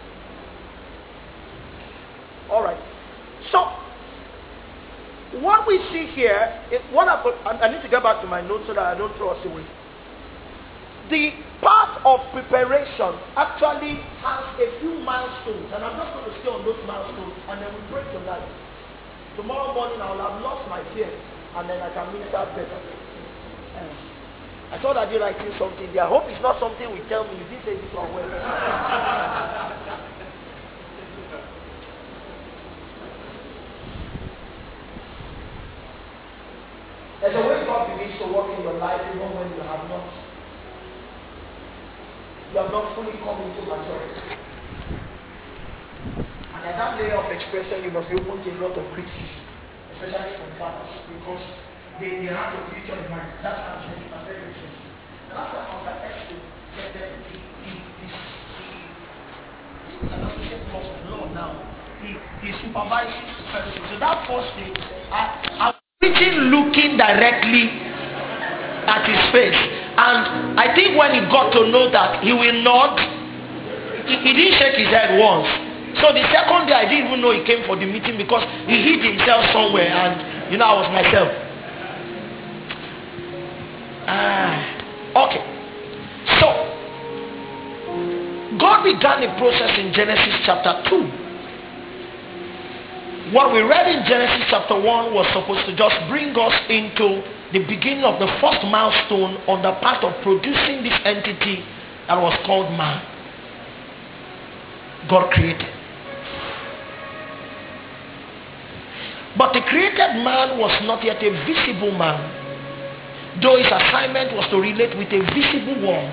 Alright. So, what we see here, I need to get back to my notes so that I don't throw us away. The part of preparation actually has a few milestones, and I'm just going to stay on those milestones, and then we pray tonight. Tomorrow morning I will have lost my fear, and then I can minister better. I saw that you're writing something there. I hope it's not something we tell me. You didn't say this one well. There's a way God begins to work in your life even when you have not fully come into maturity. And at that layer of expression, you must be open to a lot of criticism, especially from fathers, because they have the future in mind. That's what I'm saying. That's very interesting. The last time I was at Expo, said that the associate course of now. He supervises fellowship. So that first day, I was preaching looking directly at his face. And I think when he got to know that he will not, he didn't shake his head once. So the second day I didn't even know he came for the meeting because he hid himself somewhere, and I was myself. Okay. So God began a process in Genesis chapter 2. What we read in Genesis chapter 1 was supposed to just bring us into the beginning of the first milestone on the path of producing this entity that was called man. God created. But the created man was not yet a visible man, though his assignment was to relate with a visible world.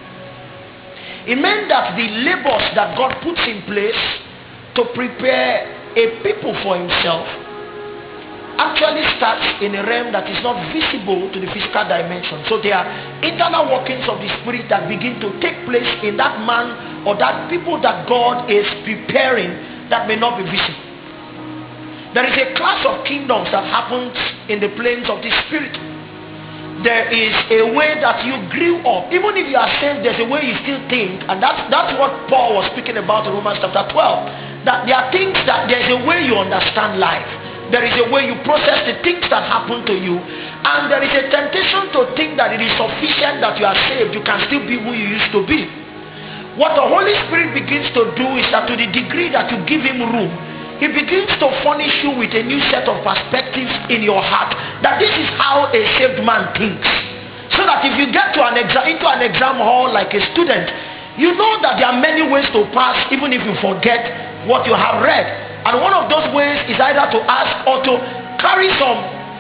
It meant that the labors that God puts in place to prepare a people for himself actually starts in a realm that is not visible to the physical dimension. So there are internal workings of the spirit that begin to take place in that man or that people that God is preparing that may not be visible. There is a class of kingdoms that happens in the planes of the spirit. There is a way that you grew up. Even if you are saved, there's a way you still think. And that's what Paul was speaking about in Romans chapter 12. That there are things that there's a way you understand life. There is a way you process the things that happen to you. And there is a temptation to think that it is sufficient that you are saved. You can still be who you used to be. What the Holy Spirit begins to do is that to the degree that you give him room, he begins to furnish you with a new set of perspectives in your heart. That this is how a saved man thinks. So that if you get to into an exam hall like a student, you know that there are many ways to pass even if you forget what you have read. And one of those ways is either to ask or to carry some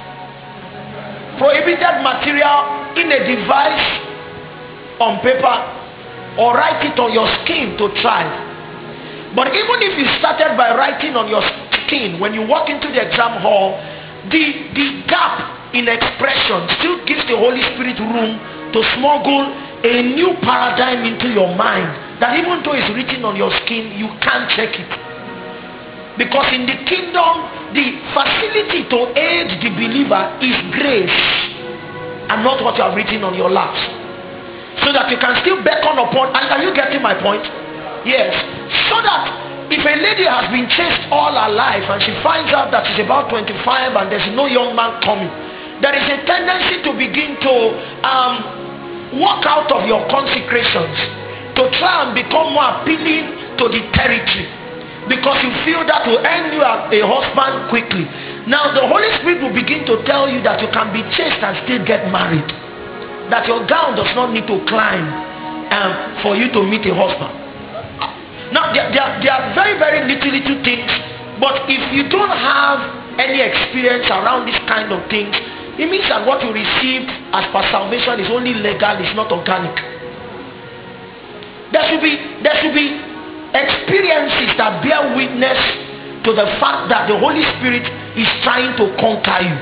prohibited material in a device on paper or write it on your skin to try. But even if you started by writing on your skin, when you walk into the exam hall, the gap in expression still gives the Holy Spirit room to smuggle a new paradigm into your mind that even though it's written on your skin, you can't check it. Because in the kingdom, the facility to aid the believer is grace and not what you have written on your laps. So that you can still beckon upon. And are you getting my point? Yes. So that if a lady has been chaste all her life and she finds out that she's about 25 and there's no young man coming, there is a tendency to begin to walk out of your consecrations to try and become more appealing to the territory, because you feel that will earn you a husband quickly. Now the Holy Spirit will begin to tell you that you can be chaste and still get married, that your gown does not need to climb for you to meet a husband. Now there are very, very little things, but if you don't have any experience around this kind of things, it means that what you received as per salvation is only legal, it's not organic. There should be experiences that bear witness to the fact that the Holy Spirit is trying to conquer you.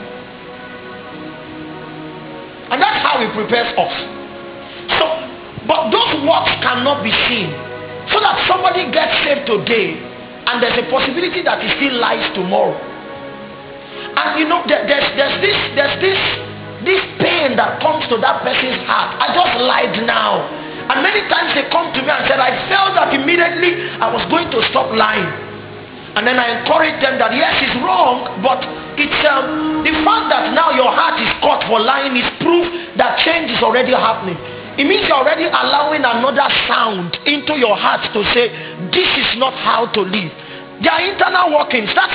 And that's how he prepares us. So, but those works cannot be seen. So that somebody gets saved today and there's a possibility that he still lies tomorrow. And there's this pain that comes to that person's heart. I just lied now. And many times they come to me and said, I felt that immediately I was going to stop lying. And then I encourage them that yes, it's wrong, but it's the fact that now your heart is caught for lying is proof that change is already happening. It means you're already allowing another sound into your heart to say, this is not how to live. There are internal workings. That's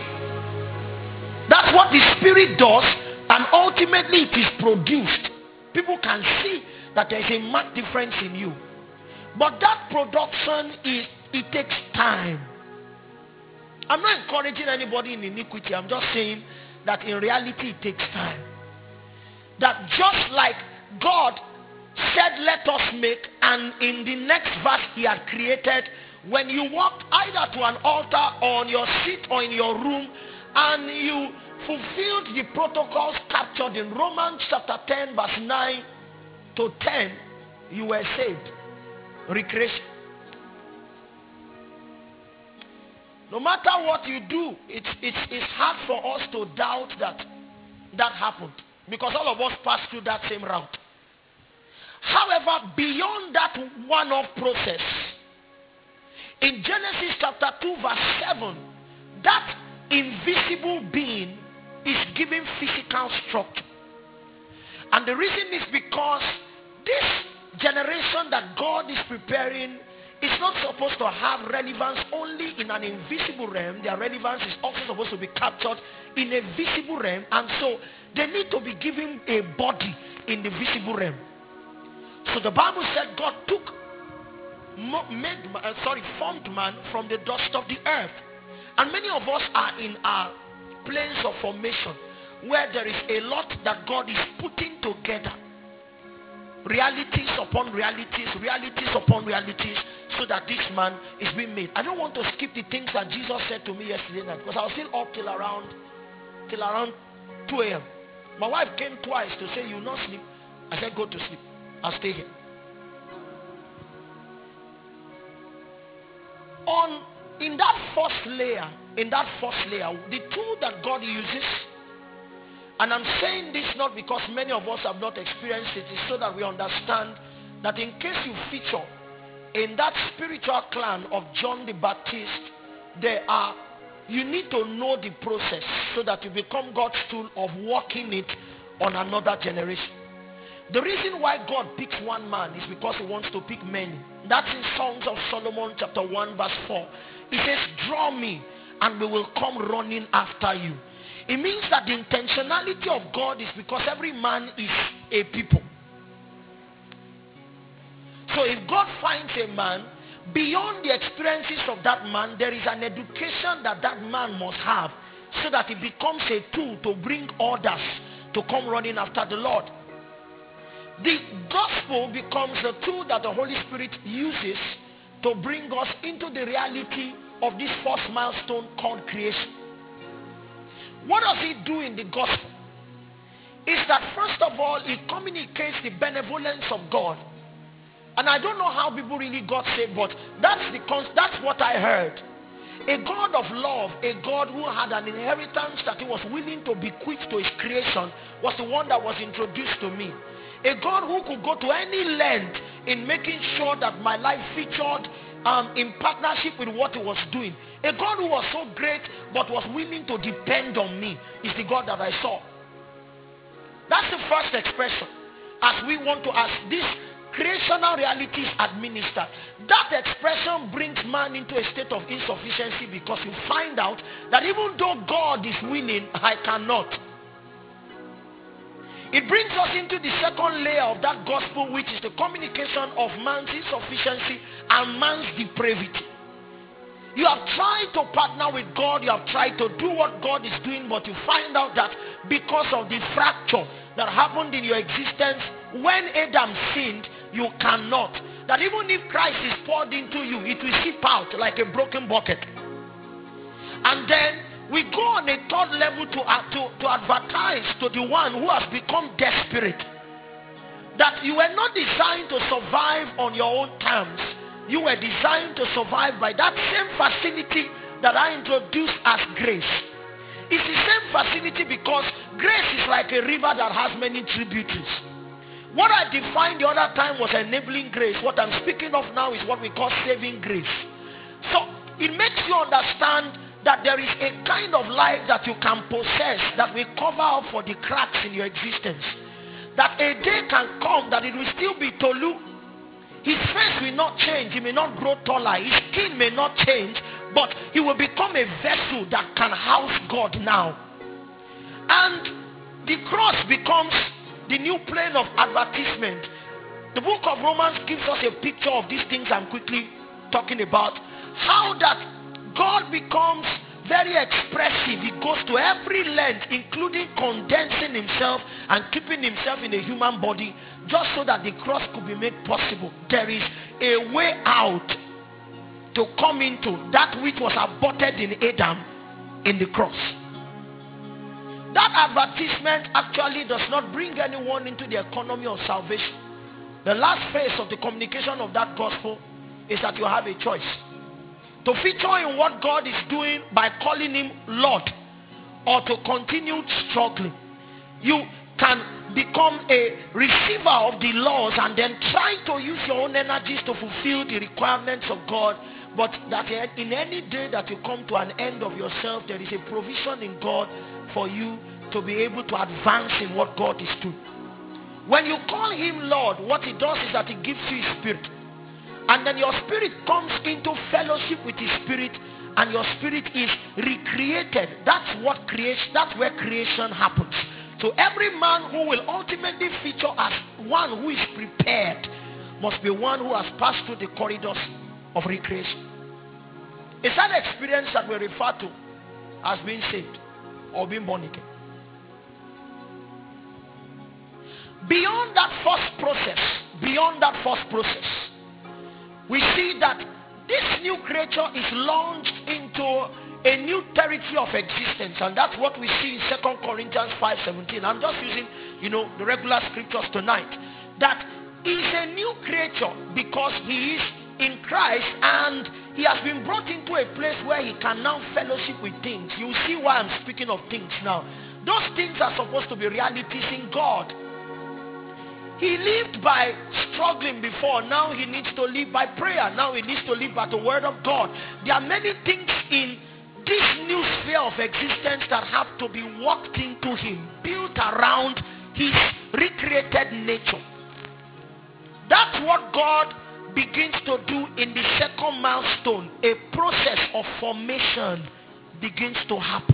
what the Spirit does, and ultimately it is produced. People can see that there is a marked difference in you. But that production it takes time. I'm not encouraging anybody in iniquity. I'm just saying that in reality it takes time. That just like God said let us make, and in the next verse he had created, when you walked either to an altar or on your seat or in your room and you fulfilled the protocols captured in Romans chapter 10 verse 9 to 10, you were saved. Recreation. No matter what you do, it's hard for us to doubt that happened. Because all of us passed through that same route. However, beyond that one-off process, in Genesis chapter 2 verse 7, that invisible being is given physical structure. And the reason is because this generation that God is preparing is not supposed to have relevance only in an invisible realm. Their relevance is also supposed to be captured in a visible realm. And so they need to be given a body in the visible realm. So the Bible said God formed man from the dust of the earth. And many of us are in our planes of formation where there is a lot that God is putting together. Realities upon realities, realities upon realities, so that this man is being made. I don't want to skip the things that Jesus said to me yesterday night, because I was still up till around 2 a.m. My wife came twice to say, "You will not sleep." I said, "Go to sleep. I'll stay here." In that first layer, the tool that God uses, and I'm saying this not because many of us have not experienced it, is so that we understand that in case you feature in that spiritual clan of John the Baptist, you need to know the process so that you become God's tool of working it on another generation. The reason why God picks one man is because he wants to pick many. That's in Songs of Solomon chapter 1 verse 4. He says, "Draw me and we will come running after you." It means that the intentionality of God is because every man is a people. So if God finds a man, beyond the experiences of that man, there is an education that man must have so that he becomes a tool to bring others to come running after the Lord. The gospel becomes the tool that the Holy Spirit uses to bring us into the reality of this first milestone called creation. What does he do in the gospel? Is that first of all, it communicates the benevolence of God. And I don't know how people really got saved, but that's what I heard. A God of love, a God who had an inheritance that he was willing to bequeath to his creation, was the one that was introduced to me. A God who could go to any length in making sure that my life featured in partnership with what he was doing. A God who was so great but was willing to depend on me is the God that I saw. That's the first expression. As this creational reality is administered, that expression brings man into a state of insufficiency, because you find out that even though God is willing, I cannot. It brings us into the second layer of that gospel, which is the communication of man's insufficiency and man's depravity. You have tried to partner with God, you have tried to do what God is doing, but you find out that because of the fracture that happened in your existence when Adam sinned, you cannot. That even if Christ is poured into you, it will seep out like a broken bucket. And then we go on a third level to advertise to the one who has become desperate that you were not designed to survive on your own terms. You were designed to survive by that same facility that I introduced as grace. It's the same facility because grace is like a river that has many tributaries. What I defined the other time was enabling grace. What I'm speaking of now is what we call saving grace. So it makes you understand that there is a kind of life that you can possess that will cover up for the cracks in your existence. That a day can come that it will still be Tolu. His face will not change. He may not grow taller. His skin may not change. But he will become a vessel that can house God now. And the cross becomes the new plane of advertisement. The book of Romans gives us a picture of these things I'm quickly talking about. How that God becomes very expressive. He goes to every length, including condensing himself and keeping himself in a human body, just so that the cross could be made possible. There is a way out to come into that which was aborted in Adam in the cross. That advertisement actually does not bring anyone into the economy of salvation. The last phase of the communication of that gospel is that you have a choice. to feature in what God is doing by calling him Lord, or to continue struggling. You can become a receiver of the laws and then try to use your own energies to fulfill the requirements of God, but that in any day that you come to an end of yourself, there is a provision in God for you to be able to advance in what God is doing. When you call him Lord, what he does is that he gives you his spirit. And then your spirit comes into fellowship with his spirit, and your spirit is recreated. That's what creation, that's where creation happens. So every man who will ultimately feature as one who is prepared must be one who has passed through the corridors of recreation. It's that experience that we refer to as being saved or being born again. Beyond that first process, we see that this new creature is launched into a new territory of existence, and that's what we see in 2 Corinthians 5:17. I'm just using, the regular scriptures tonight. That is a new creature because he is in Christ, and he has been brought into a place where he can now fellowship with things. You see why I'm speaking of things now. Those things are supposed to be realities in God. He lived by struggling before. Now he needs to live by prayer. Now he needs to live by the word of God. There are many things in this new sphere of existence that have to be walked into him, built around his recreated nature. That's what God begins to do in the second milestone. A process of formation begins to happen,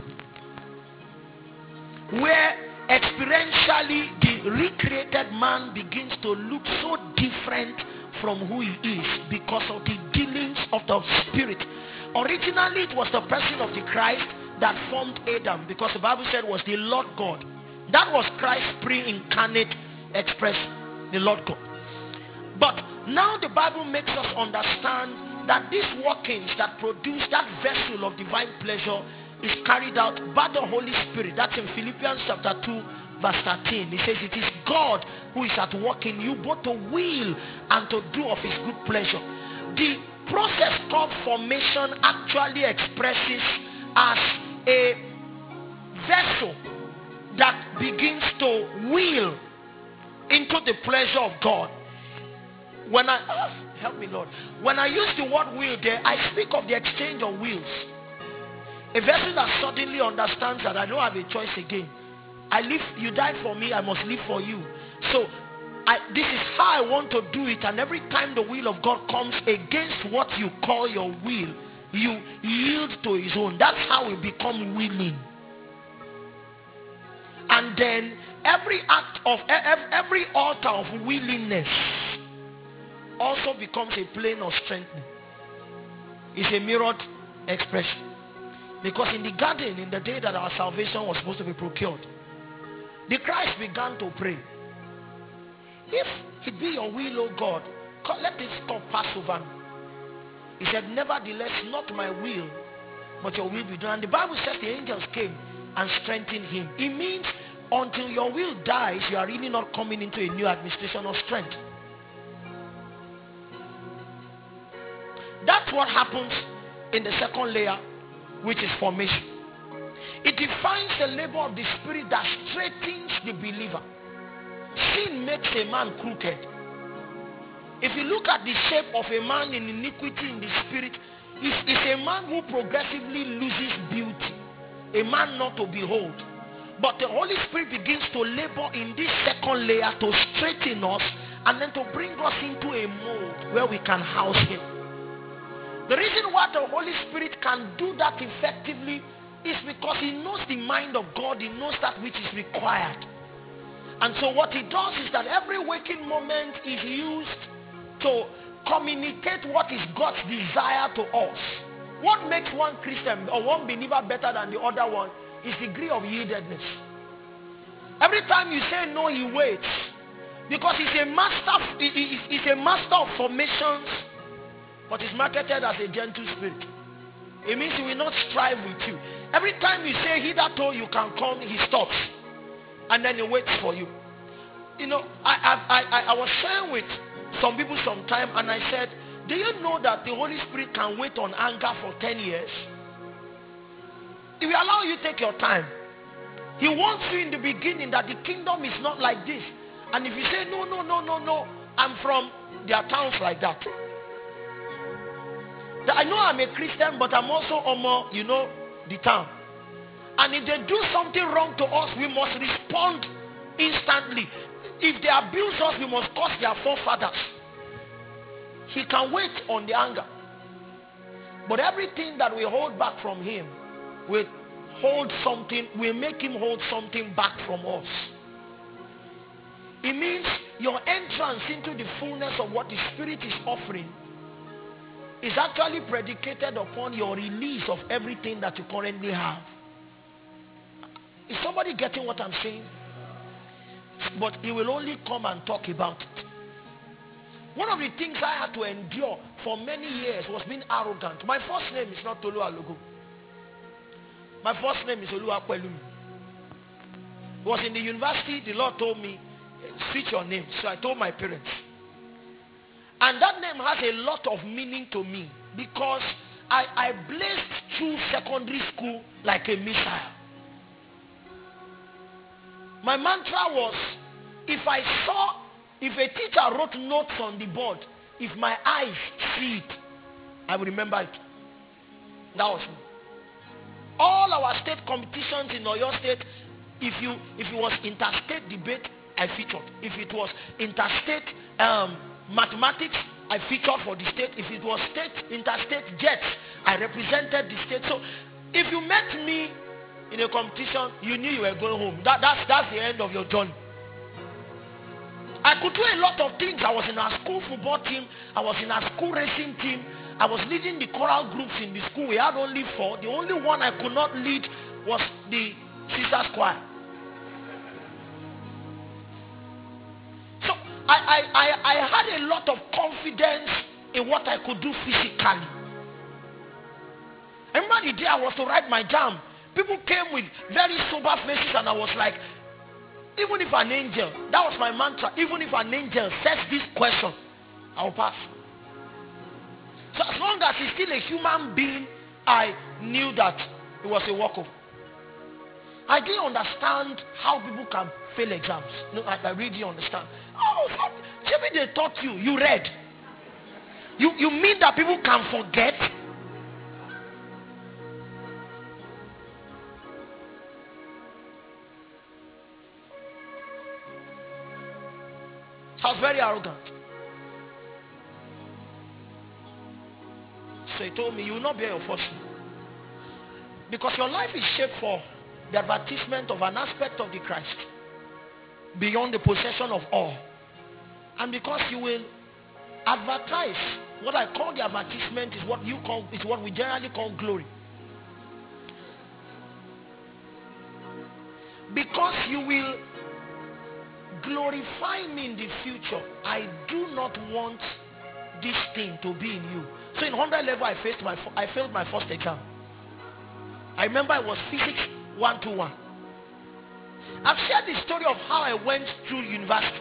where experientially the recreated man begins to look so different from who he is because of the dealings of the spirit. Originally it was the person of the Christ that formed Adam, because the Bible said it was the Lord God. That was Christ's pre-incarnate expression, the Lord God. But now the Bible makes us understand that these workings that produce that vessel of divine pleasure is carried out by the Holy Spirit. That's in Philippians chapter 2 verse 13. He says it is God who is at work in you both to will and to do of his good pleasure. The process called formation actually expresses as a vessel that begins to will into the pleasure of God. When help me Lord, when I use the word will there, I speak of the exchange of wills. A vessel that suddenly understands that I don't have a choice again. I live, you died for me, I must live for you. So this is how I want to do it, and every time the will of God comes against what you call your will, you yield to his own. That's how we become willing. And then every altar of willingness also becomes a plane of strengthening. It's a mirrored expression. Because in the garden, in the day that our salvation was supposed to be procured, the Christ began to pray. If it be your will, O God, let this cup pass over me. He said, nevertheless, not my will, but your will be done. And the Bible says the angels came and strengthened him. It means until your will dies, you are really not coming into a new administration of strength. That's what happens in the second layer, which is formation. It defines the labor of the spirit that straightens the believer. Sin makes a man crooked. If you look at the shape of a man in iniquity in the spirit, it's a man who progressively loses beauty, a man not to behold. But the Holy Spirit begins to labor in this second layer to straighten us and then to bring us into a mold where we can house him. The reason why the Holy Spirit can do that effectively is because he knows the mind of God. He knows that which is required. And so what he does is that every waking moment is used to communicate what is God's desire to us. What makes one Christian or one believer better than the other one is degree of yieldedness. Every time you say no, he waits. Because he's a master of formations, but is marketed as a gentle spirit. It means he will not strive with you. Every time you say hitherto you can come, he stops. And then he waits for you. You know, I was sharing with some people sometime, and I said, Do you know that the Holy Spirit can wait on anger for 10 years? If you allow you take your time, he wants you in the beginning that the kingdom is not like this. And if you say, no, no, no, no, no, I'm from their towns like that. I know I'm a Christian, but I'm also Omo, the town. And if they do something wrong to us, we must respond instantly. If they abuse us, we must curse their forefathers. He can wait on the anger. But everything that we hold back from him, we make him hold something back from us. It means your entrance into the fullness of what the Spirit is offering is actually predicated upon your release of everything that you currently have. Is somebody getting what I'm saying? But he will only come and talk about it. One of the things I had to endure for many years was being arrogant. My first name is not Tolu Alogo. My first name is Oluwapelumi. It was in the university, the Lord told me, switch your name. So I told my parents. And that name has a lot of meaning to me because I blazed through secondary school like a missile. My mantra was, if a teacher wrote notes on the board, if my eyes see it, I will remember it. That was me. All our state competitions in Oyo State, if it was interstate debate, I featured. If it was interstate mathematics, I featured for the state. If it was interstate jets, I represented the state. So if you met me in a competition, you knew you were going home. That's the end of your journey. I could do a lot of things. I was in our school football team. I was in our school racing team. I was leading the choral groups in the school. We had only 4. The only one I could not lead was the sisters choir. So I had a lot of confidence in what I could do physically. I remember the day I was to write my JAMB. People came with very sober faces and I was like, even if an angel, that was my mantra, even if an angel says this question, I will pass. So as long as he's still a human being, I knew that it was a walk-off. I didn't understand how people can fail exams. No, I really didn't understand. Oh, maybe they taught you. You read. You mean that people can forget? I was very arrogant. So he told me, you will not bear your fortune. Because your life is shaped for the advertisement of an aspect of the Christ beyond the possession of all. And because you will advertise, what I call the advertisement is what we generally call glory. Because you will glorify me in the future, I do not want this thing to be in you. So in 100 level, I failed my first exam. I remember it was physics 121. I've shared the story of how I went through university.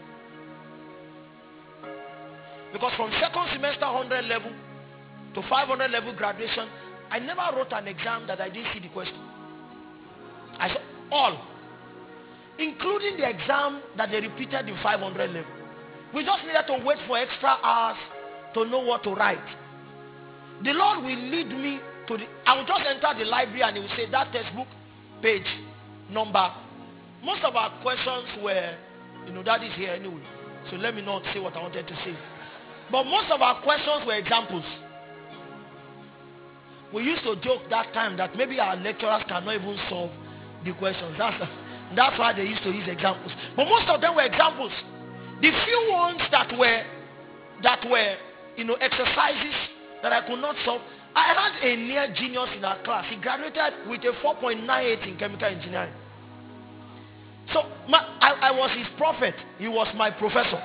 Because from second semester 100 level to 500 level graduation, I never wrote an exam that I didn't see the question. I saw all, including the exam that they repeated in 500 level. We just needed to wait for extra hours to know what to write. The Lord will lead me to I will just enter the library and he will say, that textbook, page, number. Most of our questions were, that is here anyway. So let me not say what I wanted to say. But most of our questions were examples. We used to joke that time that maybe our lecturers cannot even solve the questions. That's why they used to use examples. But most of them were examples. The few ones that were exercises that I could not solve. I had a near genius in our class. He graduated with a 4.98 in chemical engineering. So I was his prophet. He was my professor.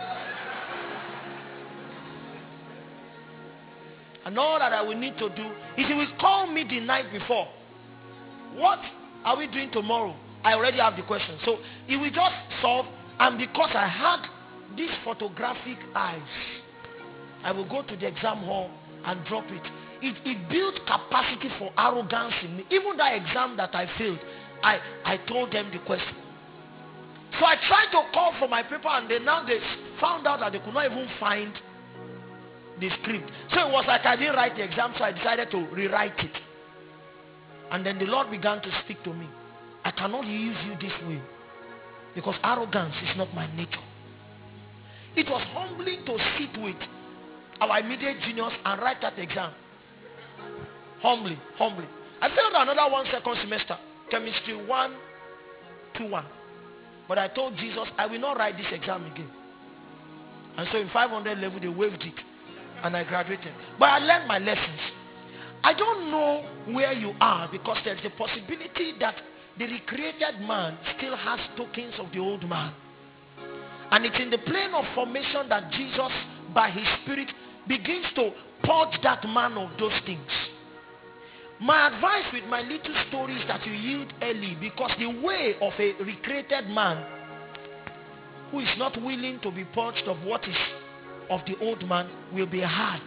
And all that I will need to do is he will call me the night before. What are we doing tomorrow? I already have the question. So he will just solve. And because I had these photographic eyes, I will go to the exam hall and drop it. It built capacity for arrogance in me. Even that exam that I failed, I told them the question. So I tried to call for my paper, and they found out that they could not even find the script. So it was like I didn't write the exam, so I decided to rewrite it. And then the Lord began to speak to me. I cannot use you this way because arrogance is not my nature. It was humbling to sit with our immediate juniors and write that exam. Humbly. I failed another one second semester, chemistry 121. But I told Jesus, I will not write this exam again. And so in 500 level, they waived it. And I graduated. But I learned my lessons. I don't know where you are, because there's a possibility that the recreated man still has tokens of the old man. And it's in the plane of formation that Jesus, by his spirit, begins to purge that man of those things. My advice with my little story is that you yield early, because the way of a recreated man who is not willing to be purged of what is of the old man will be hard.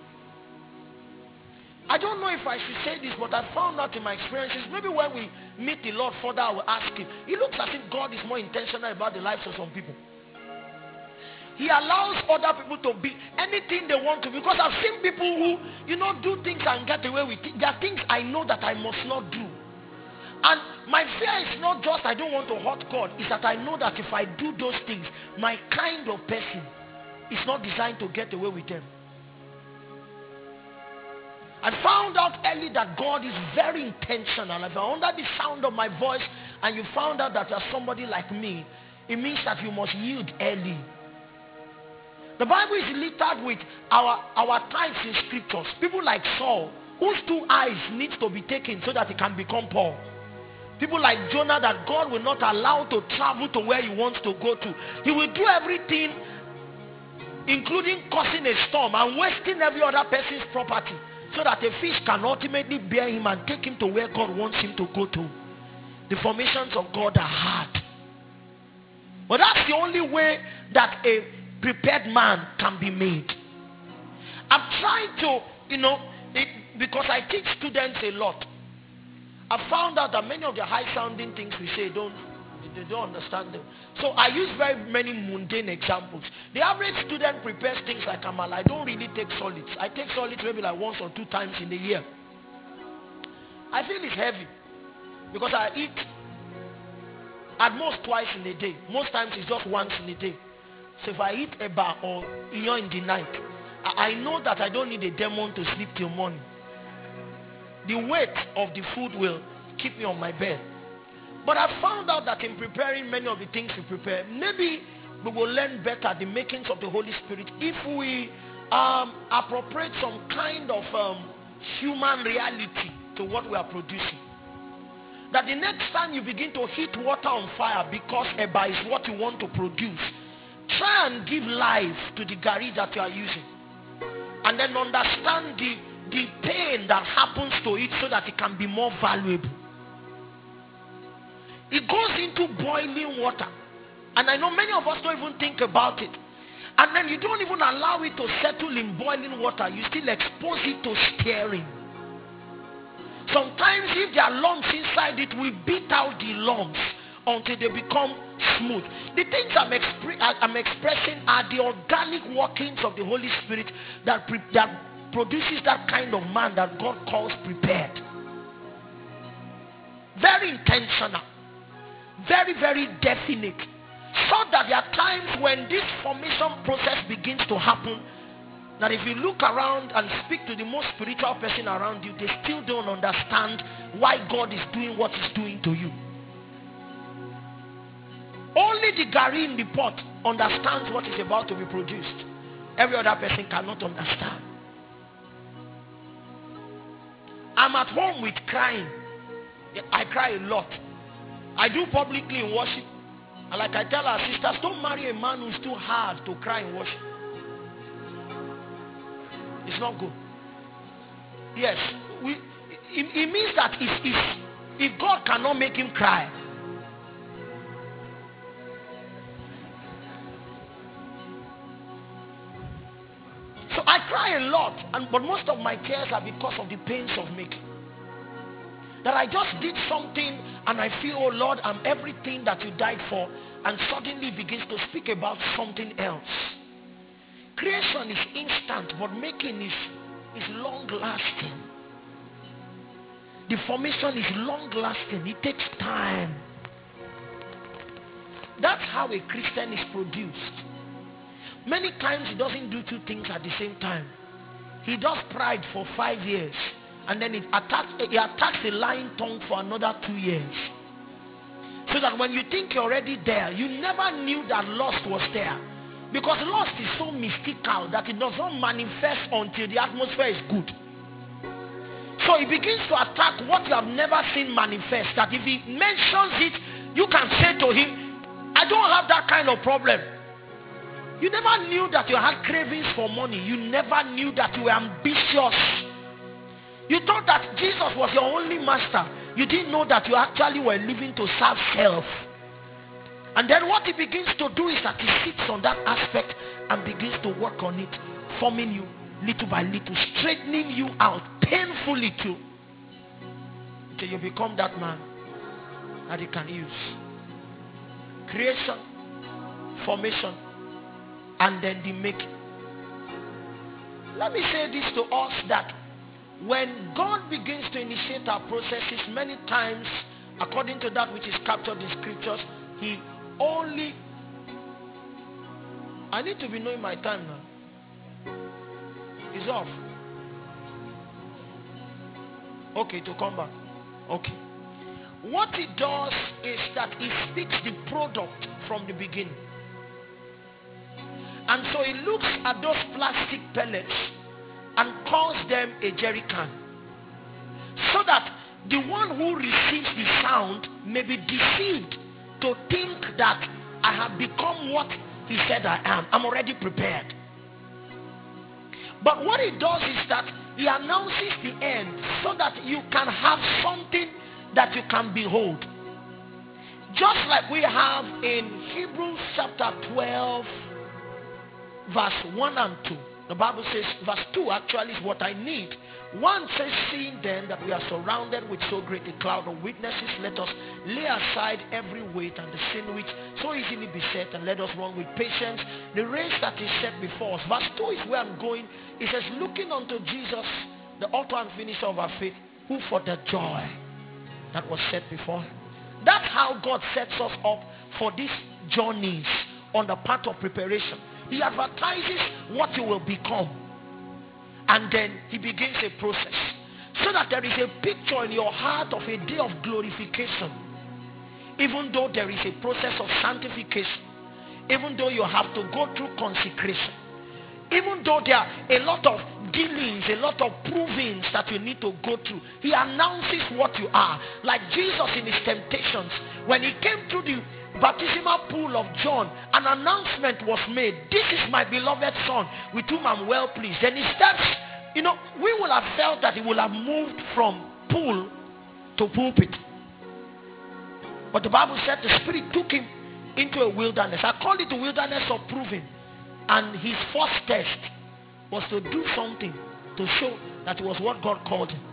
I don't know if I should say this, but I found out in my experiences, maybe when we meet the Lord further, I will ask him. It looks as if God is more intentional about the lives of some people. He allows other people to be anything they want to, because I've seen people who, do things and get away with it. There are things I know that I must not do. And my fear is not just I don't want to hurt God, it's that I know that if I do those things, my kind of person is not designed to get away with them. I found out early that God is very intentional. If you're under the sound of my voice and you found out that you're somebody like me, it means that you must yield early. The Bible is littered with our types in scriptures. People like Saul, whose 2 eyes needs to be taken so that he can become Paul. People like Jonah that God will not allow to travel to where he wants to go to. He will do everything, including causing a storm and wasting every other person's property, so that a fish can ultimately bear him and take him to where God wants him to go to. The formations of God are hard. But that's the only way that a prepared man can be made. I've tried to, because I teach students a lot, I found out that many of the high-sounding things we say, they don't understand them. So I use very many mundane examples. The average student prepares things like Amala. I don't really take solids. I take solids maybe like 1 or 2 times in a year. I feel it's heavy because I eat at most twice in a day. Most times it's just once in a day. So if I eat a bar or in the night, I know that I don't need a demon to sleep till morning. The weight of the food will keep me on my bed. But I found out that in preparing many of the things we prepare, maybe we will learn better the makings of the Holy Spirit if we appropriate some kind of human reality to what we are producing. That the next time you begin to heat water on fire because eba is what you want to produce, try and give life to the gari that you are using. And then understand the pain that happens to it so that it can be more valuable. It goes into boiling water. And I know many of us don't even think about it. And then you don't even allow it to settle in boiling water. You still expose it to stirring. Sometimes if there are lumps inside it, we beat out the lumps until they become smooth. The things I'm expressing are the organic workings of the Holy Spirit that produces that kind of man that God calls prepared. Very intentional. Very, very definite. So that there are times when this formation process begins to happen, that if you look around and speak to the most spiritual person around you, they still don't understand why God is doing what he's doing to you. Only the gari in the pot understands what is about to be produced. Every other person cannot understand. I'm at home with crying. I cry a lot. I do publicly in worship. And like I tell our sisters, don't marry a man who's too hard to cry in worship. It's not good. Yes. It means that if God cannot make him cry, so I But most of my tears are because of the pains of making. That I just did something and I feel, oh Lord, I'm everything that you died for, and suddenly begins to speak about something else. Creation is instant, but making is long lasting. The formation is long lasting. It takes time. That's how a Christian is produced. Many times he doesn't do two things at the same time. He does pride for 5 years, and then he attacks a lying tongue for another 2 years. So that when you think you're already there, you never knew that lust was there. Because lust is so mystical that it does not manifest until the atmosphere is good. So he begins to attack what you have never seen manifest. That if he mentions it, you can say to him, I don't have that kind of problem. You never knew that you had cravings for money. You never knew that you were ambitious. You thought that Jesus was your only master. You didn't know that you actually were living to serve self. And then what he begins to do is that he sits on that aspect and begins to work on it, forming you little by little, straightening you out painfully too, until you become that man that he can use. Creation, formation, and then the making. Let me say this to us, that when God begins to initiate our processes, many times, according to that which is captured in scriptures, he only... I need to be knowing my time now. It's off. Okay, to come back. Okay. What he does is that he speaks the product from the beginning. And so he looks at those plastic pellets and calls them a jerry can, so that the one who receives the sound may be deceived to think that I have become what he said I am. I'm already prepared. But what he does is that he announces the end so that you can have something that you can behold. Just like we have in Hebrews chapter 12 verse 1 and 2. The Bible says, verse 2 actually is what I need. 1 says, seeing then that we are surrounded with so great a cloud of witnesses, let us lay aside every weight and the sin which so easily beset, and let us run with patience the race that is set before us. Verse 2 is where I'm going. It says, looking unto Jesus, the author and finisher of our faith, who for the joy that was set before him. That's how God sets us up for these journeys on the path of preparation. He advertises what you will become, and then he begins a process so that there is a picture in your heart of a day of glorification. Even though there is a process of sanctification, even though you have to go through consecration, even though there are a lot of dealings, a lot of provings that you need to go through, he announces what you are. Like Jesus in his temptations, when he came through the baptismal pool of John, an announcement was made. This is my beloved son with whom I'm well pleased. Then he steps, we will have felt that he will have moved from pool to pulpit. But the Bible said the Spirit took him into a wilderness. I call it the wilderness of proving. And his first test was to do something to show that it was what God called him.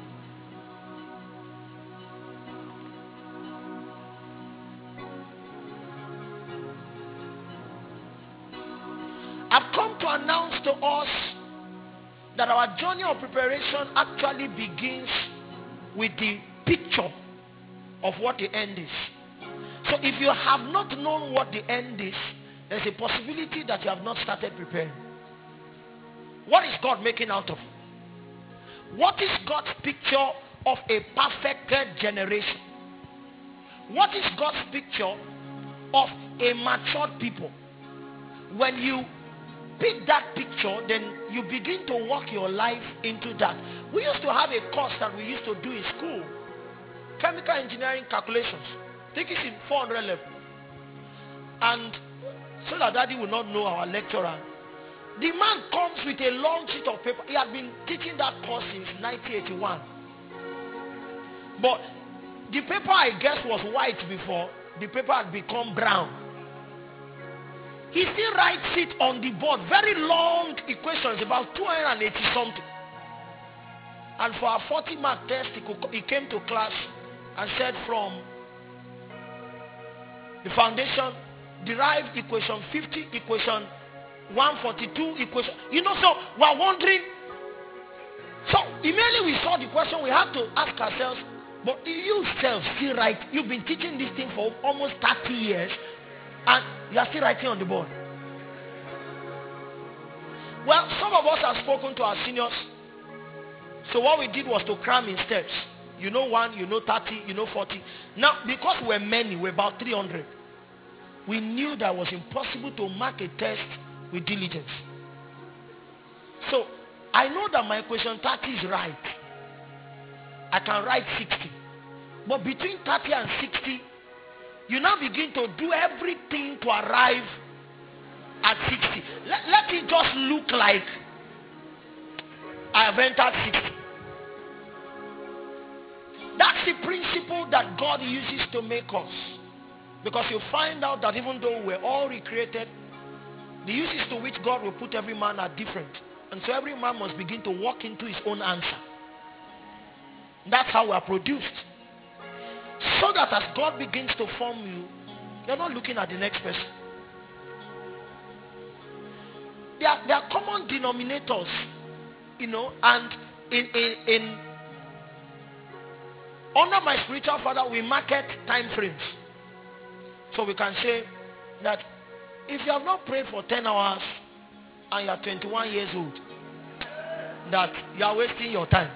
I've come to announce to us that our journey of preparation actually begins with the picture of what the end is. So if you have not known what the end is, there's a possibility that you have not started preparing. What is God making out of you? What is God's picture of a perfected generation? What is God's picture of a matured people? When you pick that picture, then you begin to work your life into that. We used to have a course that we used to do in school, chemical engineering calculations. I think it's in 400 level. And so that daddy will not know our lecturer, the man comes with a long sheet of paper. He had been teaching that course since 1981. But the paper, I guess, was white before. The paper had become brown. He still writes it on the board. Very long equations, about 280 something. And for our 40 mark test, he came to class and said from the foundation, derive equation 50, equation 142, equation. So we're wondering. So immediately we saw the question, we had to ask ourselves, but you yourself still write. You've been teaching this thing for almost 30 years and you are still writing on the board. Well, some of us have spoken to our seniors. So what we did was to cram in steps. 1, 30, 40. Now, because we're many, we're about 300. We knew that it was impossible to mark a test with diligence. So, I know that my equation 30 is right. I can write 60. But between 30 and 60, you now begin to do everything to arrive at 60. Let it just look like I have entered 60. That's the principle that God uses to make us. Because you find out that even though we're all recreated, the uses to which God will put every man are different. And so every man must begin to walk into his own answer. That's how we are produced. So that as God begins to form you, you're not looking at the next person. There are common denominators, and in under my spiritual father, we market time frames. So we can say that if you have not prayed for 10 hours and you are 21 years old, that you are wasting your time.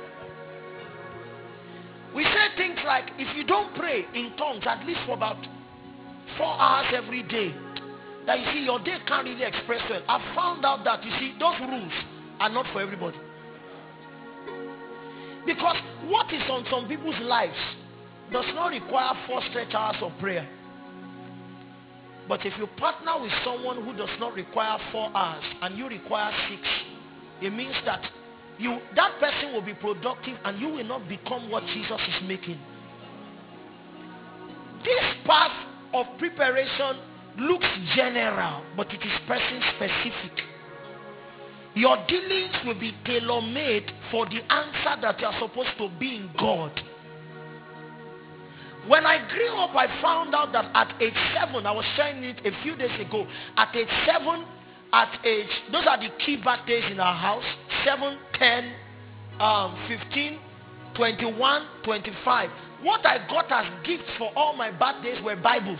We say things like, if you don't pray in tongues at least for about 4 hours every day, that you see your day can't really express well. I've found out that, you see, those rules are not for everybody. Because what is on some people's lives does not require 4 stretch hours of prayer. But if you partner with someone who does not require 4 hours and you require 6, it means that that person will be productive and you will not become what Jesus is making. This path of preparation looks general, but it is person specific. Your dealings will be tailor-made for the answer that you are supposed to be in God. When I grew up, I found out that at age 7, I was sharing it a few days ago, at age 7, those are the key birthdays in our house, 7, 10, 15, 21, 25. What I got as gifts for all my birthdays were Bibles.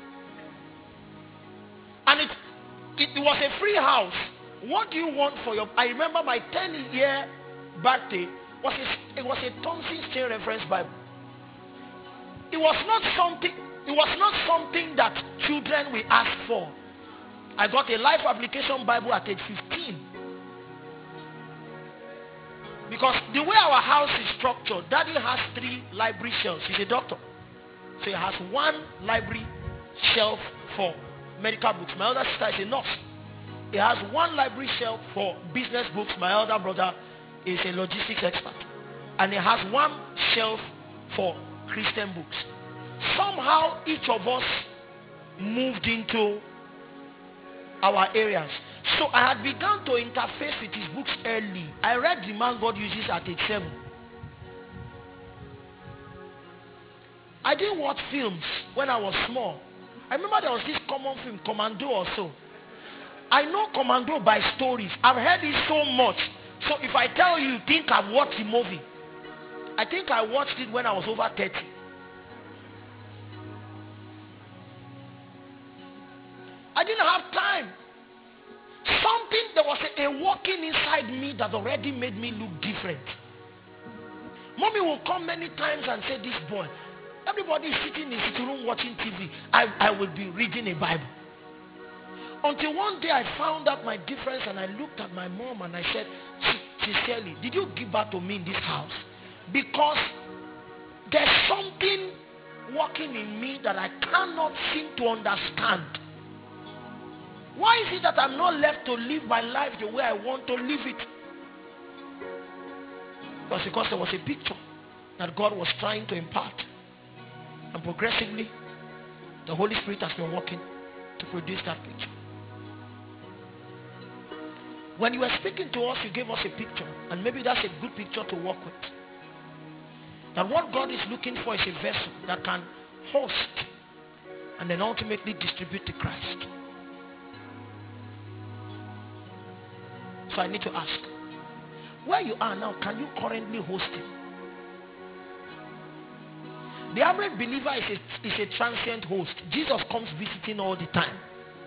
And it was a free house. What do you want for your... I remember my 10-year birthday, it was a Thompson Chain Reference Bible. It was not something that children will ask for. I got a Life Application Bible at age 15. Because the way our house is structured, Daddy has 3 library shelves. He's a doctor. So he has 1 library shelf for medical books. My other sister is a nurse. He has 1 library shelf for business books. My elder brother is a logistics expert. And he has 1 shelf for Christian books. Somehow each of us moved into our areas. So I had begun to interface with his books early. I read The Man God Uses at age 7. I didn't watch films when I was small. I remember there was this common film, Commando or so. I know Commando by stories. I've heard it so much. So if I tell you, think I've watched the movie. I think I watched it when I was over 30. I didn't have time. There was a walking inside me that already made me look different. Mommy will come many times and say, this boy, everybody is sitting in the sitting room watching TV. I will be reading a Bible. Until one day I found out my difference and I looked at my mom and I said, sincerely, did you give birth to me in this house? Because there's something working in me that I cannot seem to understand. Why is it that I'm not left to live my life the way I want to live it? It was because there was a picture that God was trying to impart. And progressively, the Holy Spirit has been working to produce that picture. When you were speaking to us, you gave us a picture, and maybe that's a good picture to work with. That what God is looking for is a vessel that can host and then ultimately distribute to Christ. So I need to ask, where you are now, can you currently host him? The average believer is a transient host. Jesus comes visiting all the time.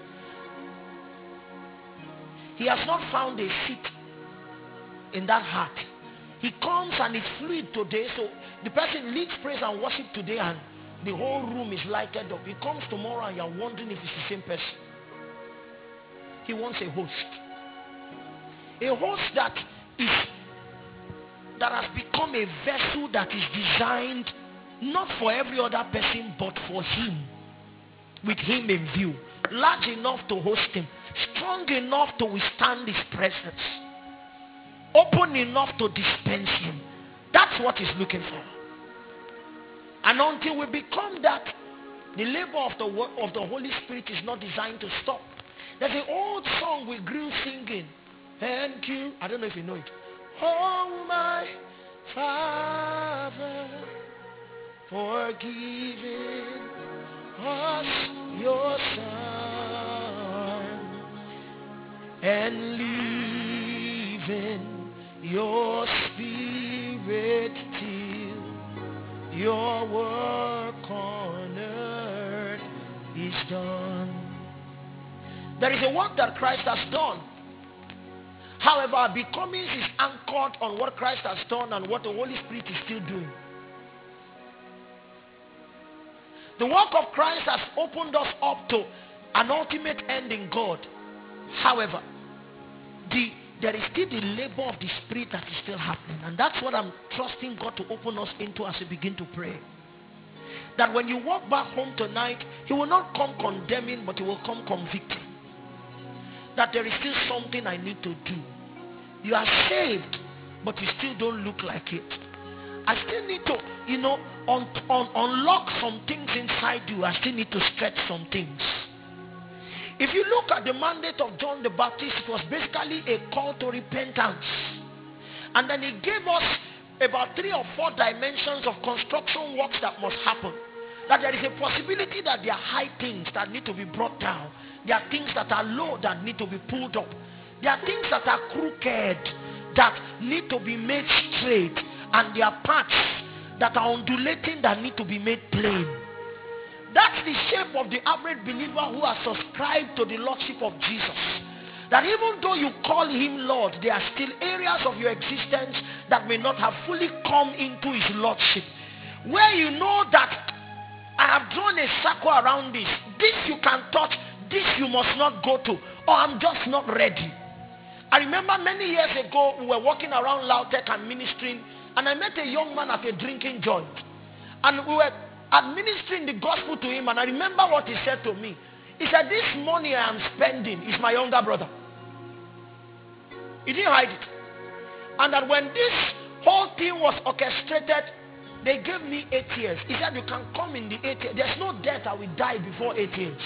He has not found a seat in that heart. He comes and is fluid today, so the person leads praise and worship today and the whole room is lighted up. He comes tomorrow and you're wondering if it's the same person. He wants a host. A host that has become a vessel that is designed not for every other person but for him, with him in view, large enough to host him, strong enough to withstand his presence, open enough to dispense him. That's what he's looking for. And until we become that, the labor of the Holy Spirit is not designed to stop. There's an old song we grew singing. Thank you. I don't know if you know it. Oh my Father, for giving us your Son and leaving your Spirit till your work on earth is done. There is a work that Christ has done. However, our becoming is anchored on what Christ has done and what the Holy Spirit is still doing. The work of Christ has opened us up to an ultimate end in God. However, there is still the labor of the Spirit that is still happening. And that's what I'm trusting God to open us into as we begin to pray. That when you walk back home tonight, he will not come condemning, but he will come convicting. That there is still something I need to do. You are saved, but you still don't look like it. I still need to, unlock some things inside you. I still need to stretch some things. If you look at the mandate of John the Baptist, it was basically a call to repentance. And then he gave us about 3 or 4 dimensions of construction works that must happen. That there is a possibility that there are high things that need to be brought down. There are things that are low that need to be pulled up. There are things that are crooked that need to be made straight. And there are parts that are undulating that need to be made plain. That's the shape of the average believer who has subscribed to the Lordship of Jesus. That even though you call him Lord, there are still areas of your existence that may not have fully come into his Lordship. Where you know that I have drawn a circle around this. This you can touch. This you must not go to. Or I'm just not ready. I remember many years ago, we were walking around Lautech and ministering. And I met a young man at a drinking joint. And we were administering the gospel to him. And I remember what he said to me. He said, this money I am spending is my younger brother. He didn't hide it. And that when this whole thing was orchestrated, they gave me 8 years. He said, you can come in the 8 years. There's no death I will die before 8 years.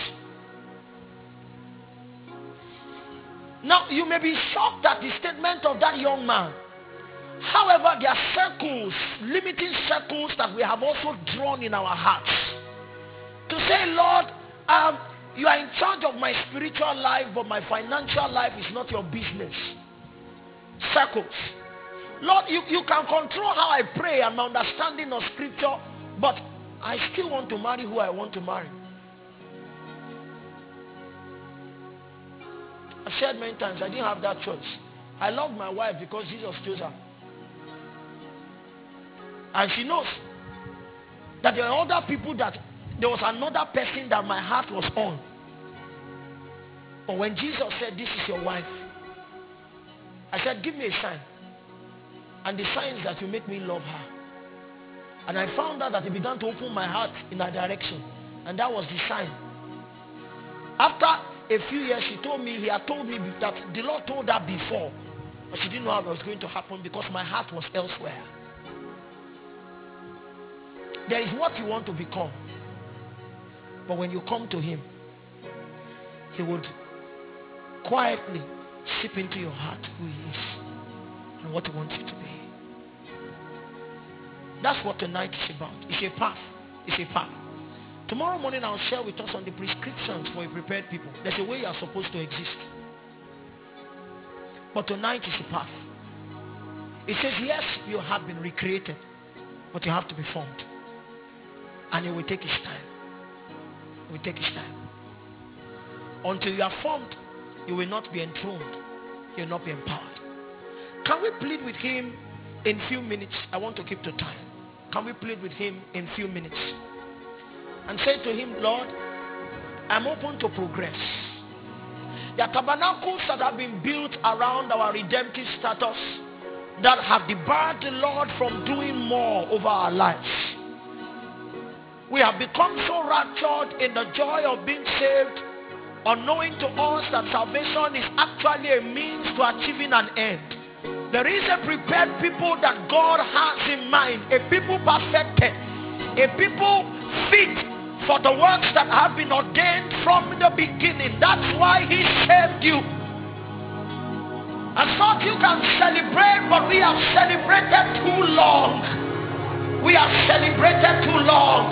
Now, you may be shocked at the statement of that young man. However, there are circles, limiting circles that we have also drawn in our hearts. To say, Lord, you are in charge of my spiritual life, but my financial life is not your business. Circles. Lord, you can control how I pray and my understanding of scripture, but I still want to marry who I want to marry. I've said many times, I didn't have that choice. I love my wife because Jesus chose her. And she knows that there are other people that there was another person that my heart was on. But when Jesus said, this is your wife, I said, give me a sign. And the sign is that you make me love her. And I found out that he began to open my heart in that direction. And that was the sign. After a few years, he had told me that the Lord told her before. But she didn't know how it was going to happen because my heart was elsewhere. There is what you want to become. But when you come to him, he would quietly Seep into your heart who he is and what he wants you to be. That's what tonight is about. It's a path. It's a path. Tomorrow morning I'll share with us on the prescriptions for a prepared people. There's a way you are supposed to exist. But tonight is a path. It says, yes, you have been recreated, but you have to be formed. And it will take its time. It will take its time. Until you are formed, you will not be enthroned. You will not be empowered. Can we plead with him in few minutes? I want to keep to time. Can we plead with him in few minutes? And say to him, Lord, I'm open to progress. There are tabernacles that have been built around our redemptive status that have debarred the Lord from doing more over our lives. We have become so raptured in the joy of being saved, unknowing to us that salvation is actually a means to achieving an end. There is a prepared people that God has in mind, a people perfected, a people fit for the works that have been ordained from the beginning. That's why he saved you. I thought you can celebrate, but we have celebrated too long. We have celebrated too long.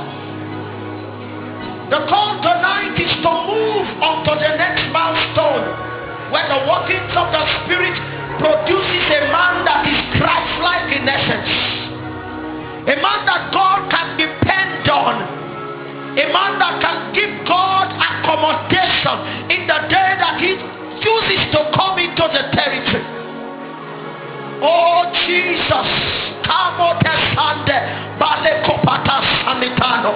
The call tonight is to move on to the next milestone, where the workings of the Spirit produces a man that is Christ-like in essence. A man that God can depend on. A man that can give God accommodation in the day that he chooses to come into the territory. Oh Jesus, Kamo Tesande Balekopata Sanitano.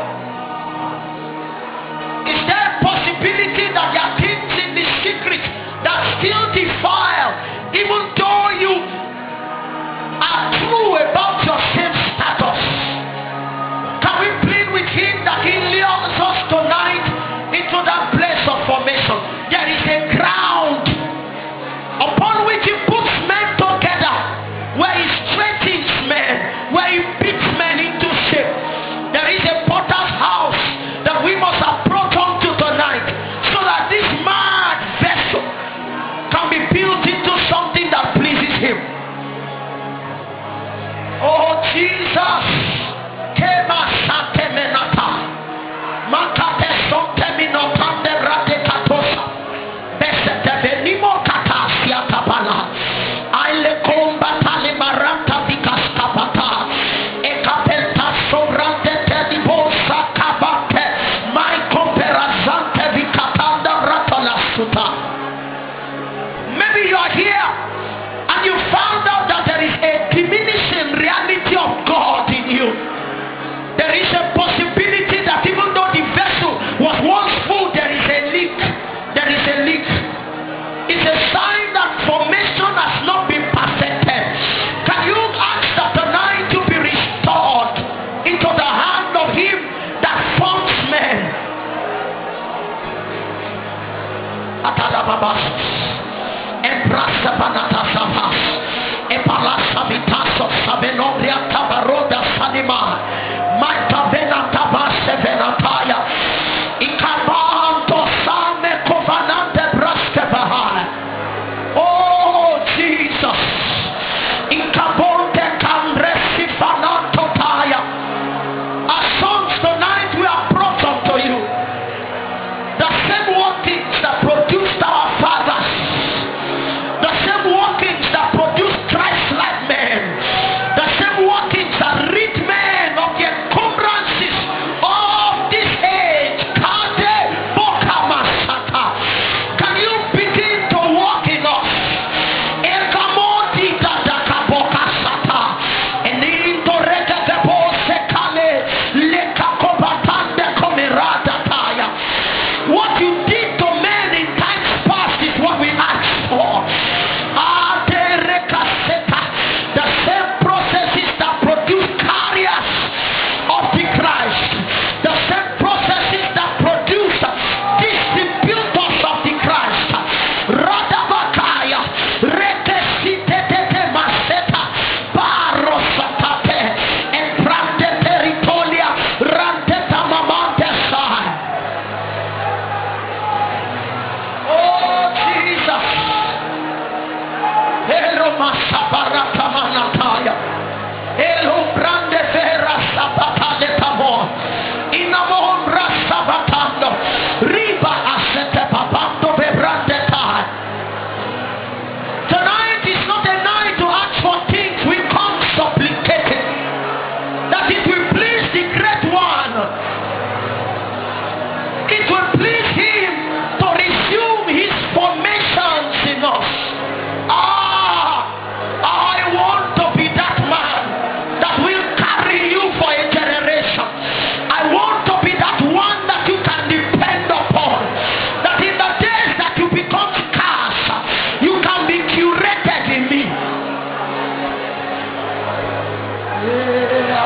Is there a possibility that there are things in the secret that still defile, even though you are true about your same status? Can we plead with him that he lures us tonight into that place of formation? There is a ground upon which he puts men together, where he straightens men, where he beats men into shape. There is a potter's house that we must approach unto tonight, so that this mad vessel can be built into something that pleases him. Oh Jesus, Kema Santemenata, Makate Sonteminotande Radekatosa, Besete Venimo Katasia Kapala, Aile Kombatale Maranta Vikaskapata,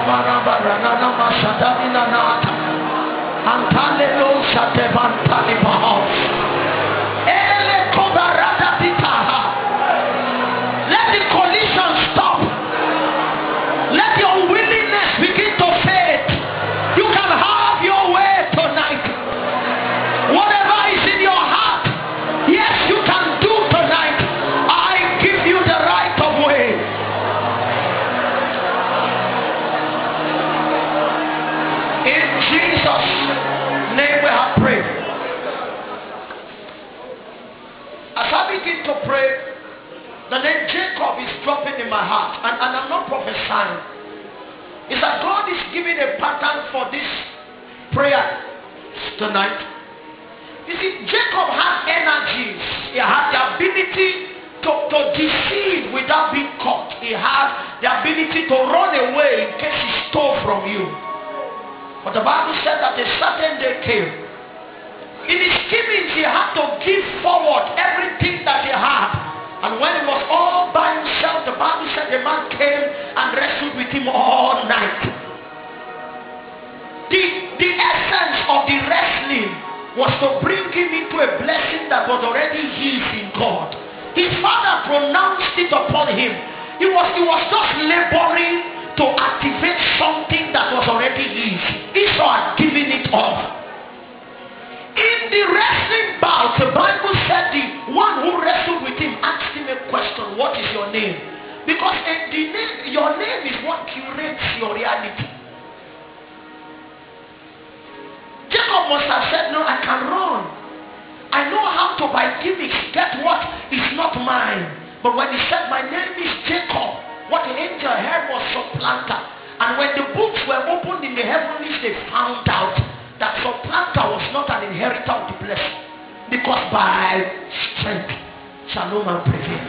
Let the collision stop. Let your willingness begin to fade. You can have your way tonight. Whatever is in your heart, yes, you can do tonight. I give you the right of way. In Jesus' name we have prayed. As I begin to pray, the name Jacob is dropping in my heart, and I'm not prophesying. It's that God is giving a pattern for this prayer tonight. You see, Jacob had energies. He had the ability to deceive without being caught. He had the ability to run away in case he stole from you. But the Bible said that a certain day came. In his schemings, he had to give forward everything that he had. And when it was all by himself, the Bible said the man came and wrestled with him all night. The essence of the wrestling was to bring him into a blessing that was already his in God. His father pronounced it upon him. He was just laboring to activate something that was already his. Esau had given it off. In the wrestling bout, the Bible said the one who wrestled with him asked him a question: what is your name? Because your name is what curates your reality. Jacob must have said, no, I can run. I know how to by gimmicks get what is not mine. But when he said my name is Jacob, what the angel heard was supplanter. And when the books were opened in the heavens, they found out that supplanter was not an inheritor of the blessing, because by strength shall no man prevail.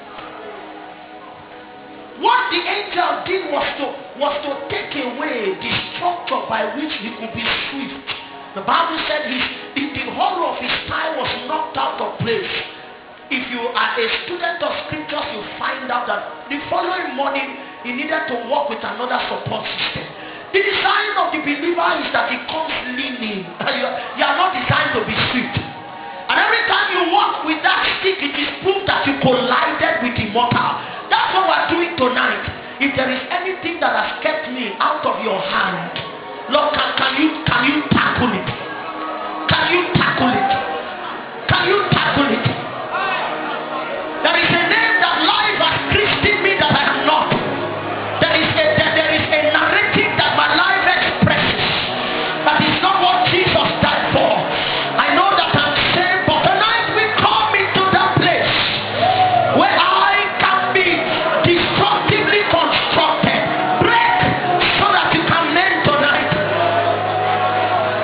What the angel did was to take away the structure by which he could be swift. The Bible said the whole of his thigh was knocked out of place. If you are a student of scriptures, you find out that the following morning he needed to walk with another support system. The design of the believer is that he comes leaning. You are not designed to be swift. And every time you walk with that stick, it is proof that you collided with the mortal. That's what we're doing tonight. If there is anything that has kept me out of your hand, Lord, can you tackle it? Can you tackle it? Can you tackle it? There is a name that life has christened me that I am not. There is a narrative that my life expresses that is not what Jesus died for. I know that I'm saved, but tonight we come into that place where I can be destructively constructed. Break so that you can mend tonight.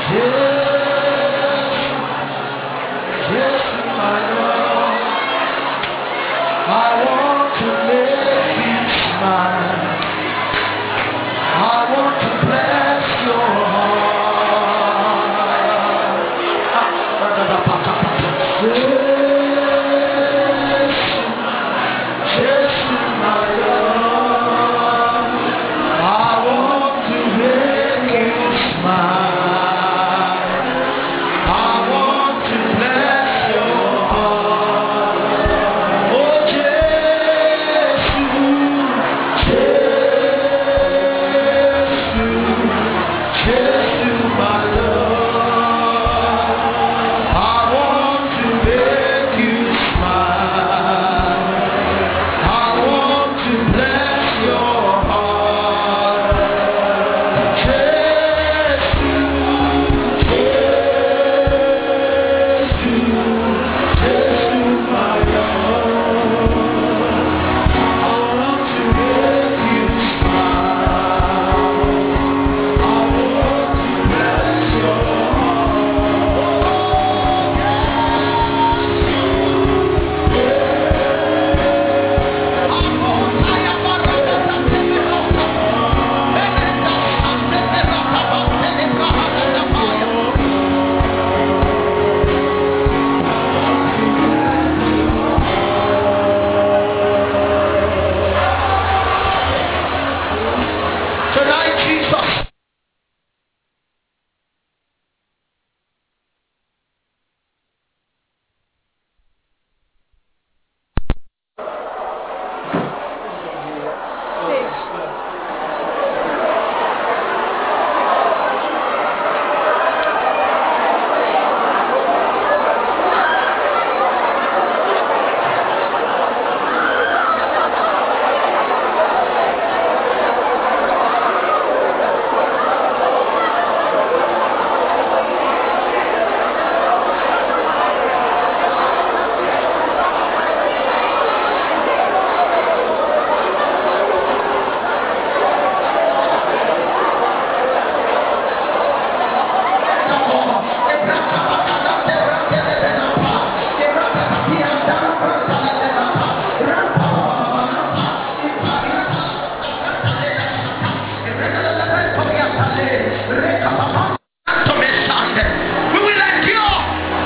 Yes, my Lord. I want to make you smile. I want to bless your heart. Yes, my Lord. I want to make you smile. I want to bless your heart. Oh, Jesus, Jesus, my Lord. I want to make you smile. I want to bless your heart. Jesus, Jesus, my Lord. I want to make you smile. I want to bless your tonight, Jesus. We will endure.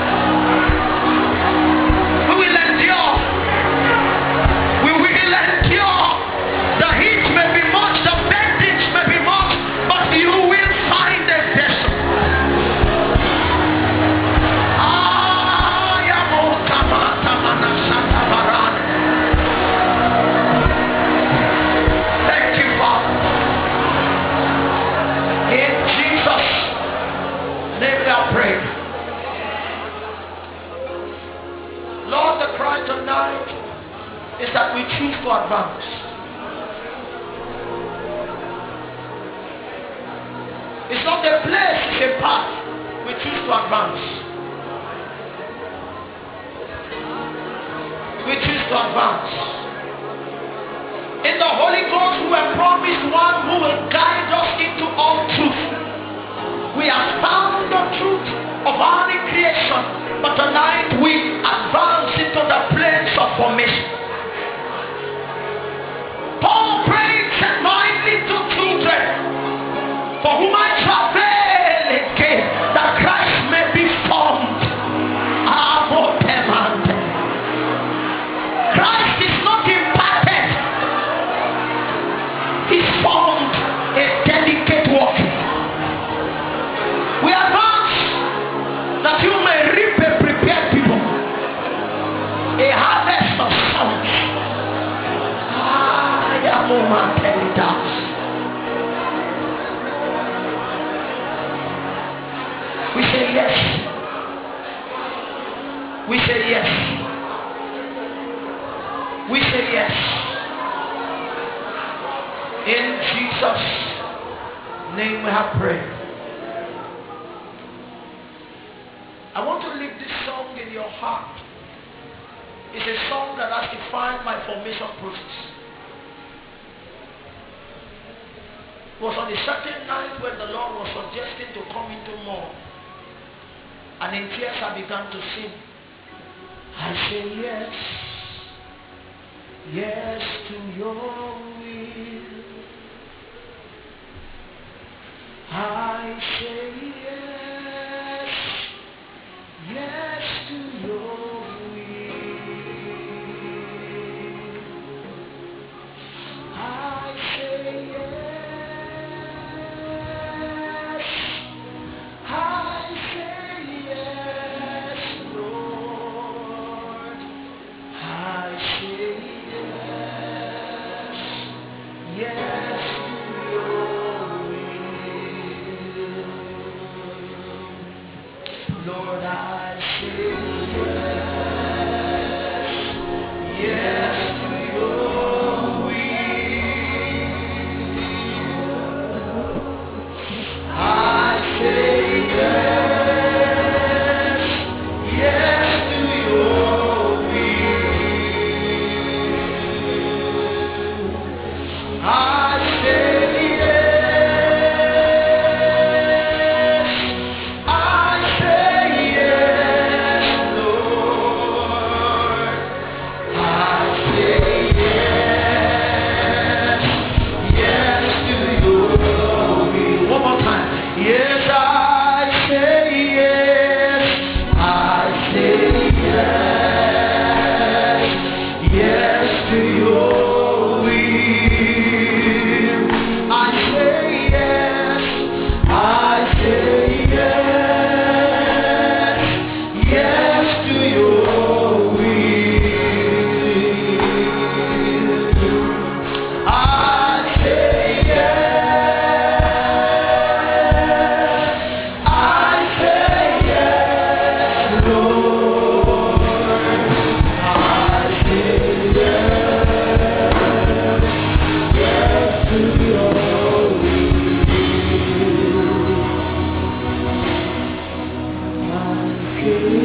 We will endure. We will endure. The heat may be much, the bendings may be much, but you will find a vessel. Thank you, Father. In Jesus' name we are praying. Lord, the cry tonight is that we choose to advance. It's not a place, it's a path. We choose to advance. We choose to advance. In the Holy Ghost, we were promised one who will guide us into all truth. We have found the truth of our creation, but tonight we advance into the plains of formation. Paul prayed, said, my little children, for whom I travail again, that Christ may be formed. Christ is not imparted. He's formed a delicate work. We advance that you may reap a prepared people, a harvest of sons. We say yes. We say yes. We say yes. In Jesus' name we have prayed. I want to leave this song in your heart. It's a song that has defined my formation process. It was on a certain night when the Lord was suggesting to come into more. and in tears I began to sing. I say yes, yes to your will. I say yes, yes to your will. I say yes, I say yes, Lord. I say yes, yes to your will. Lord, I say yes, yes to your will. I say yes, yes to your will. I say yes, I say yes, Lord. I say yes, yes to your will. One more time. Yes, I say yes, I say yes, yes to your will. I say yes, I say yes, yes to your will. I say yes, I say yes, Lord. I say yes, yes to your will. I say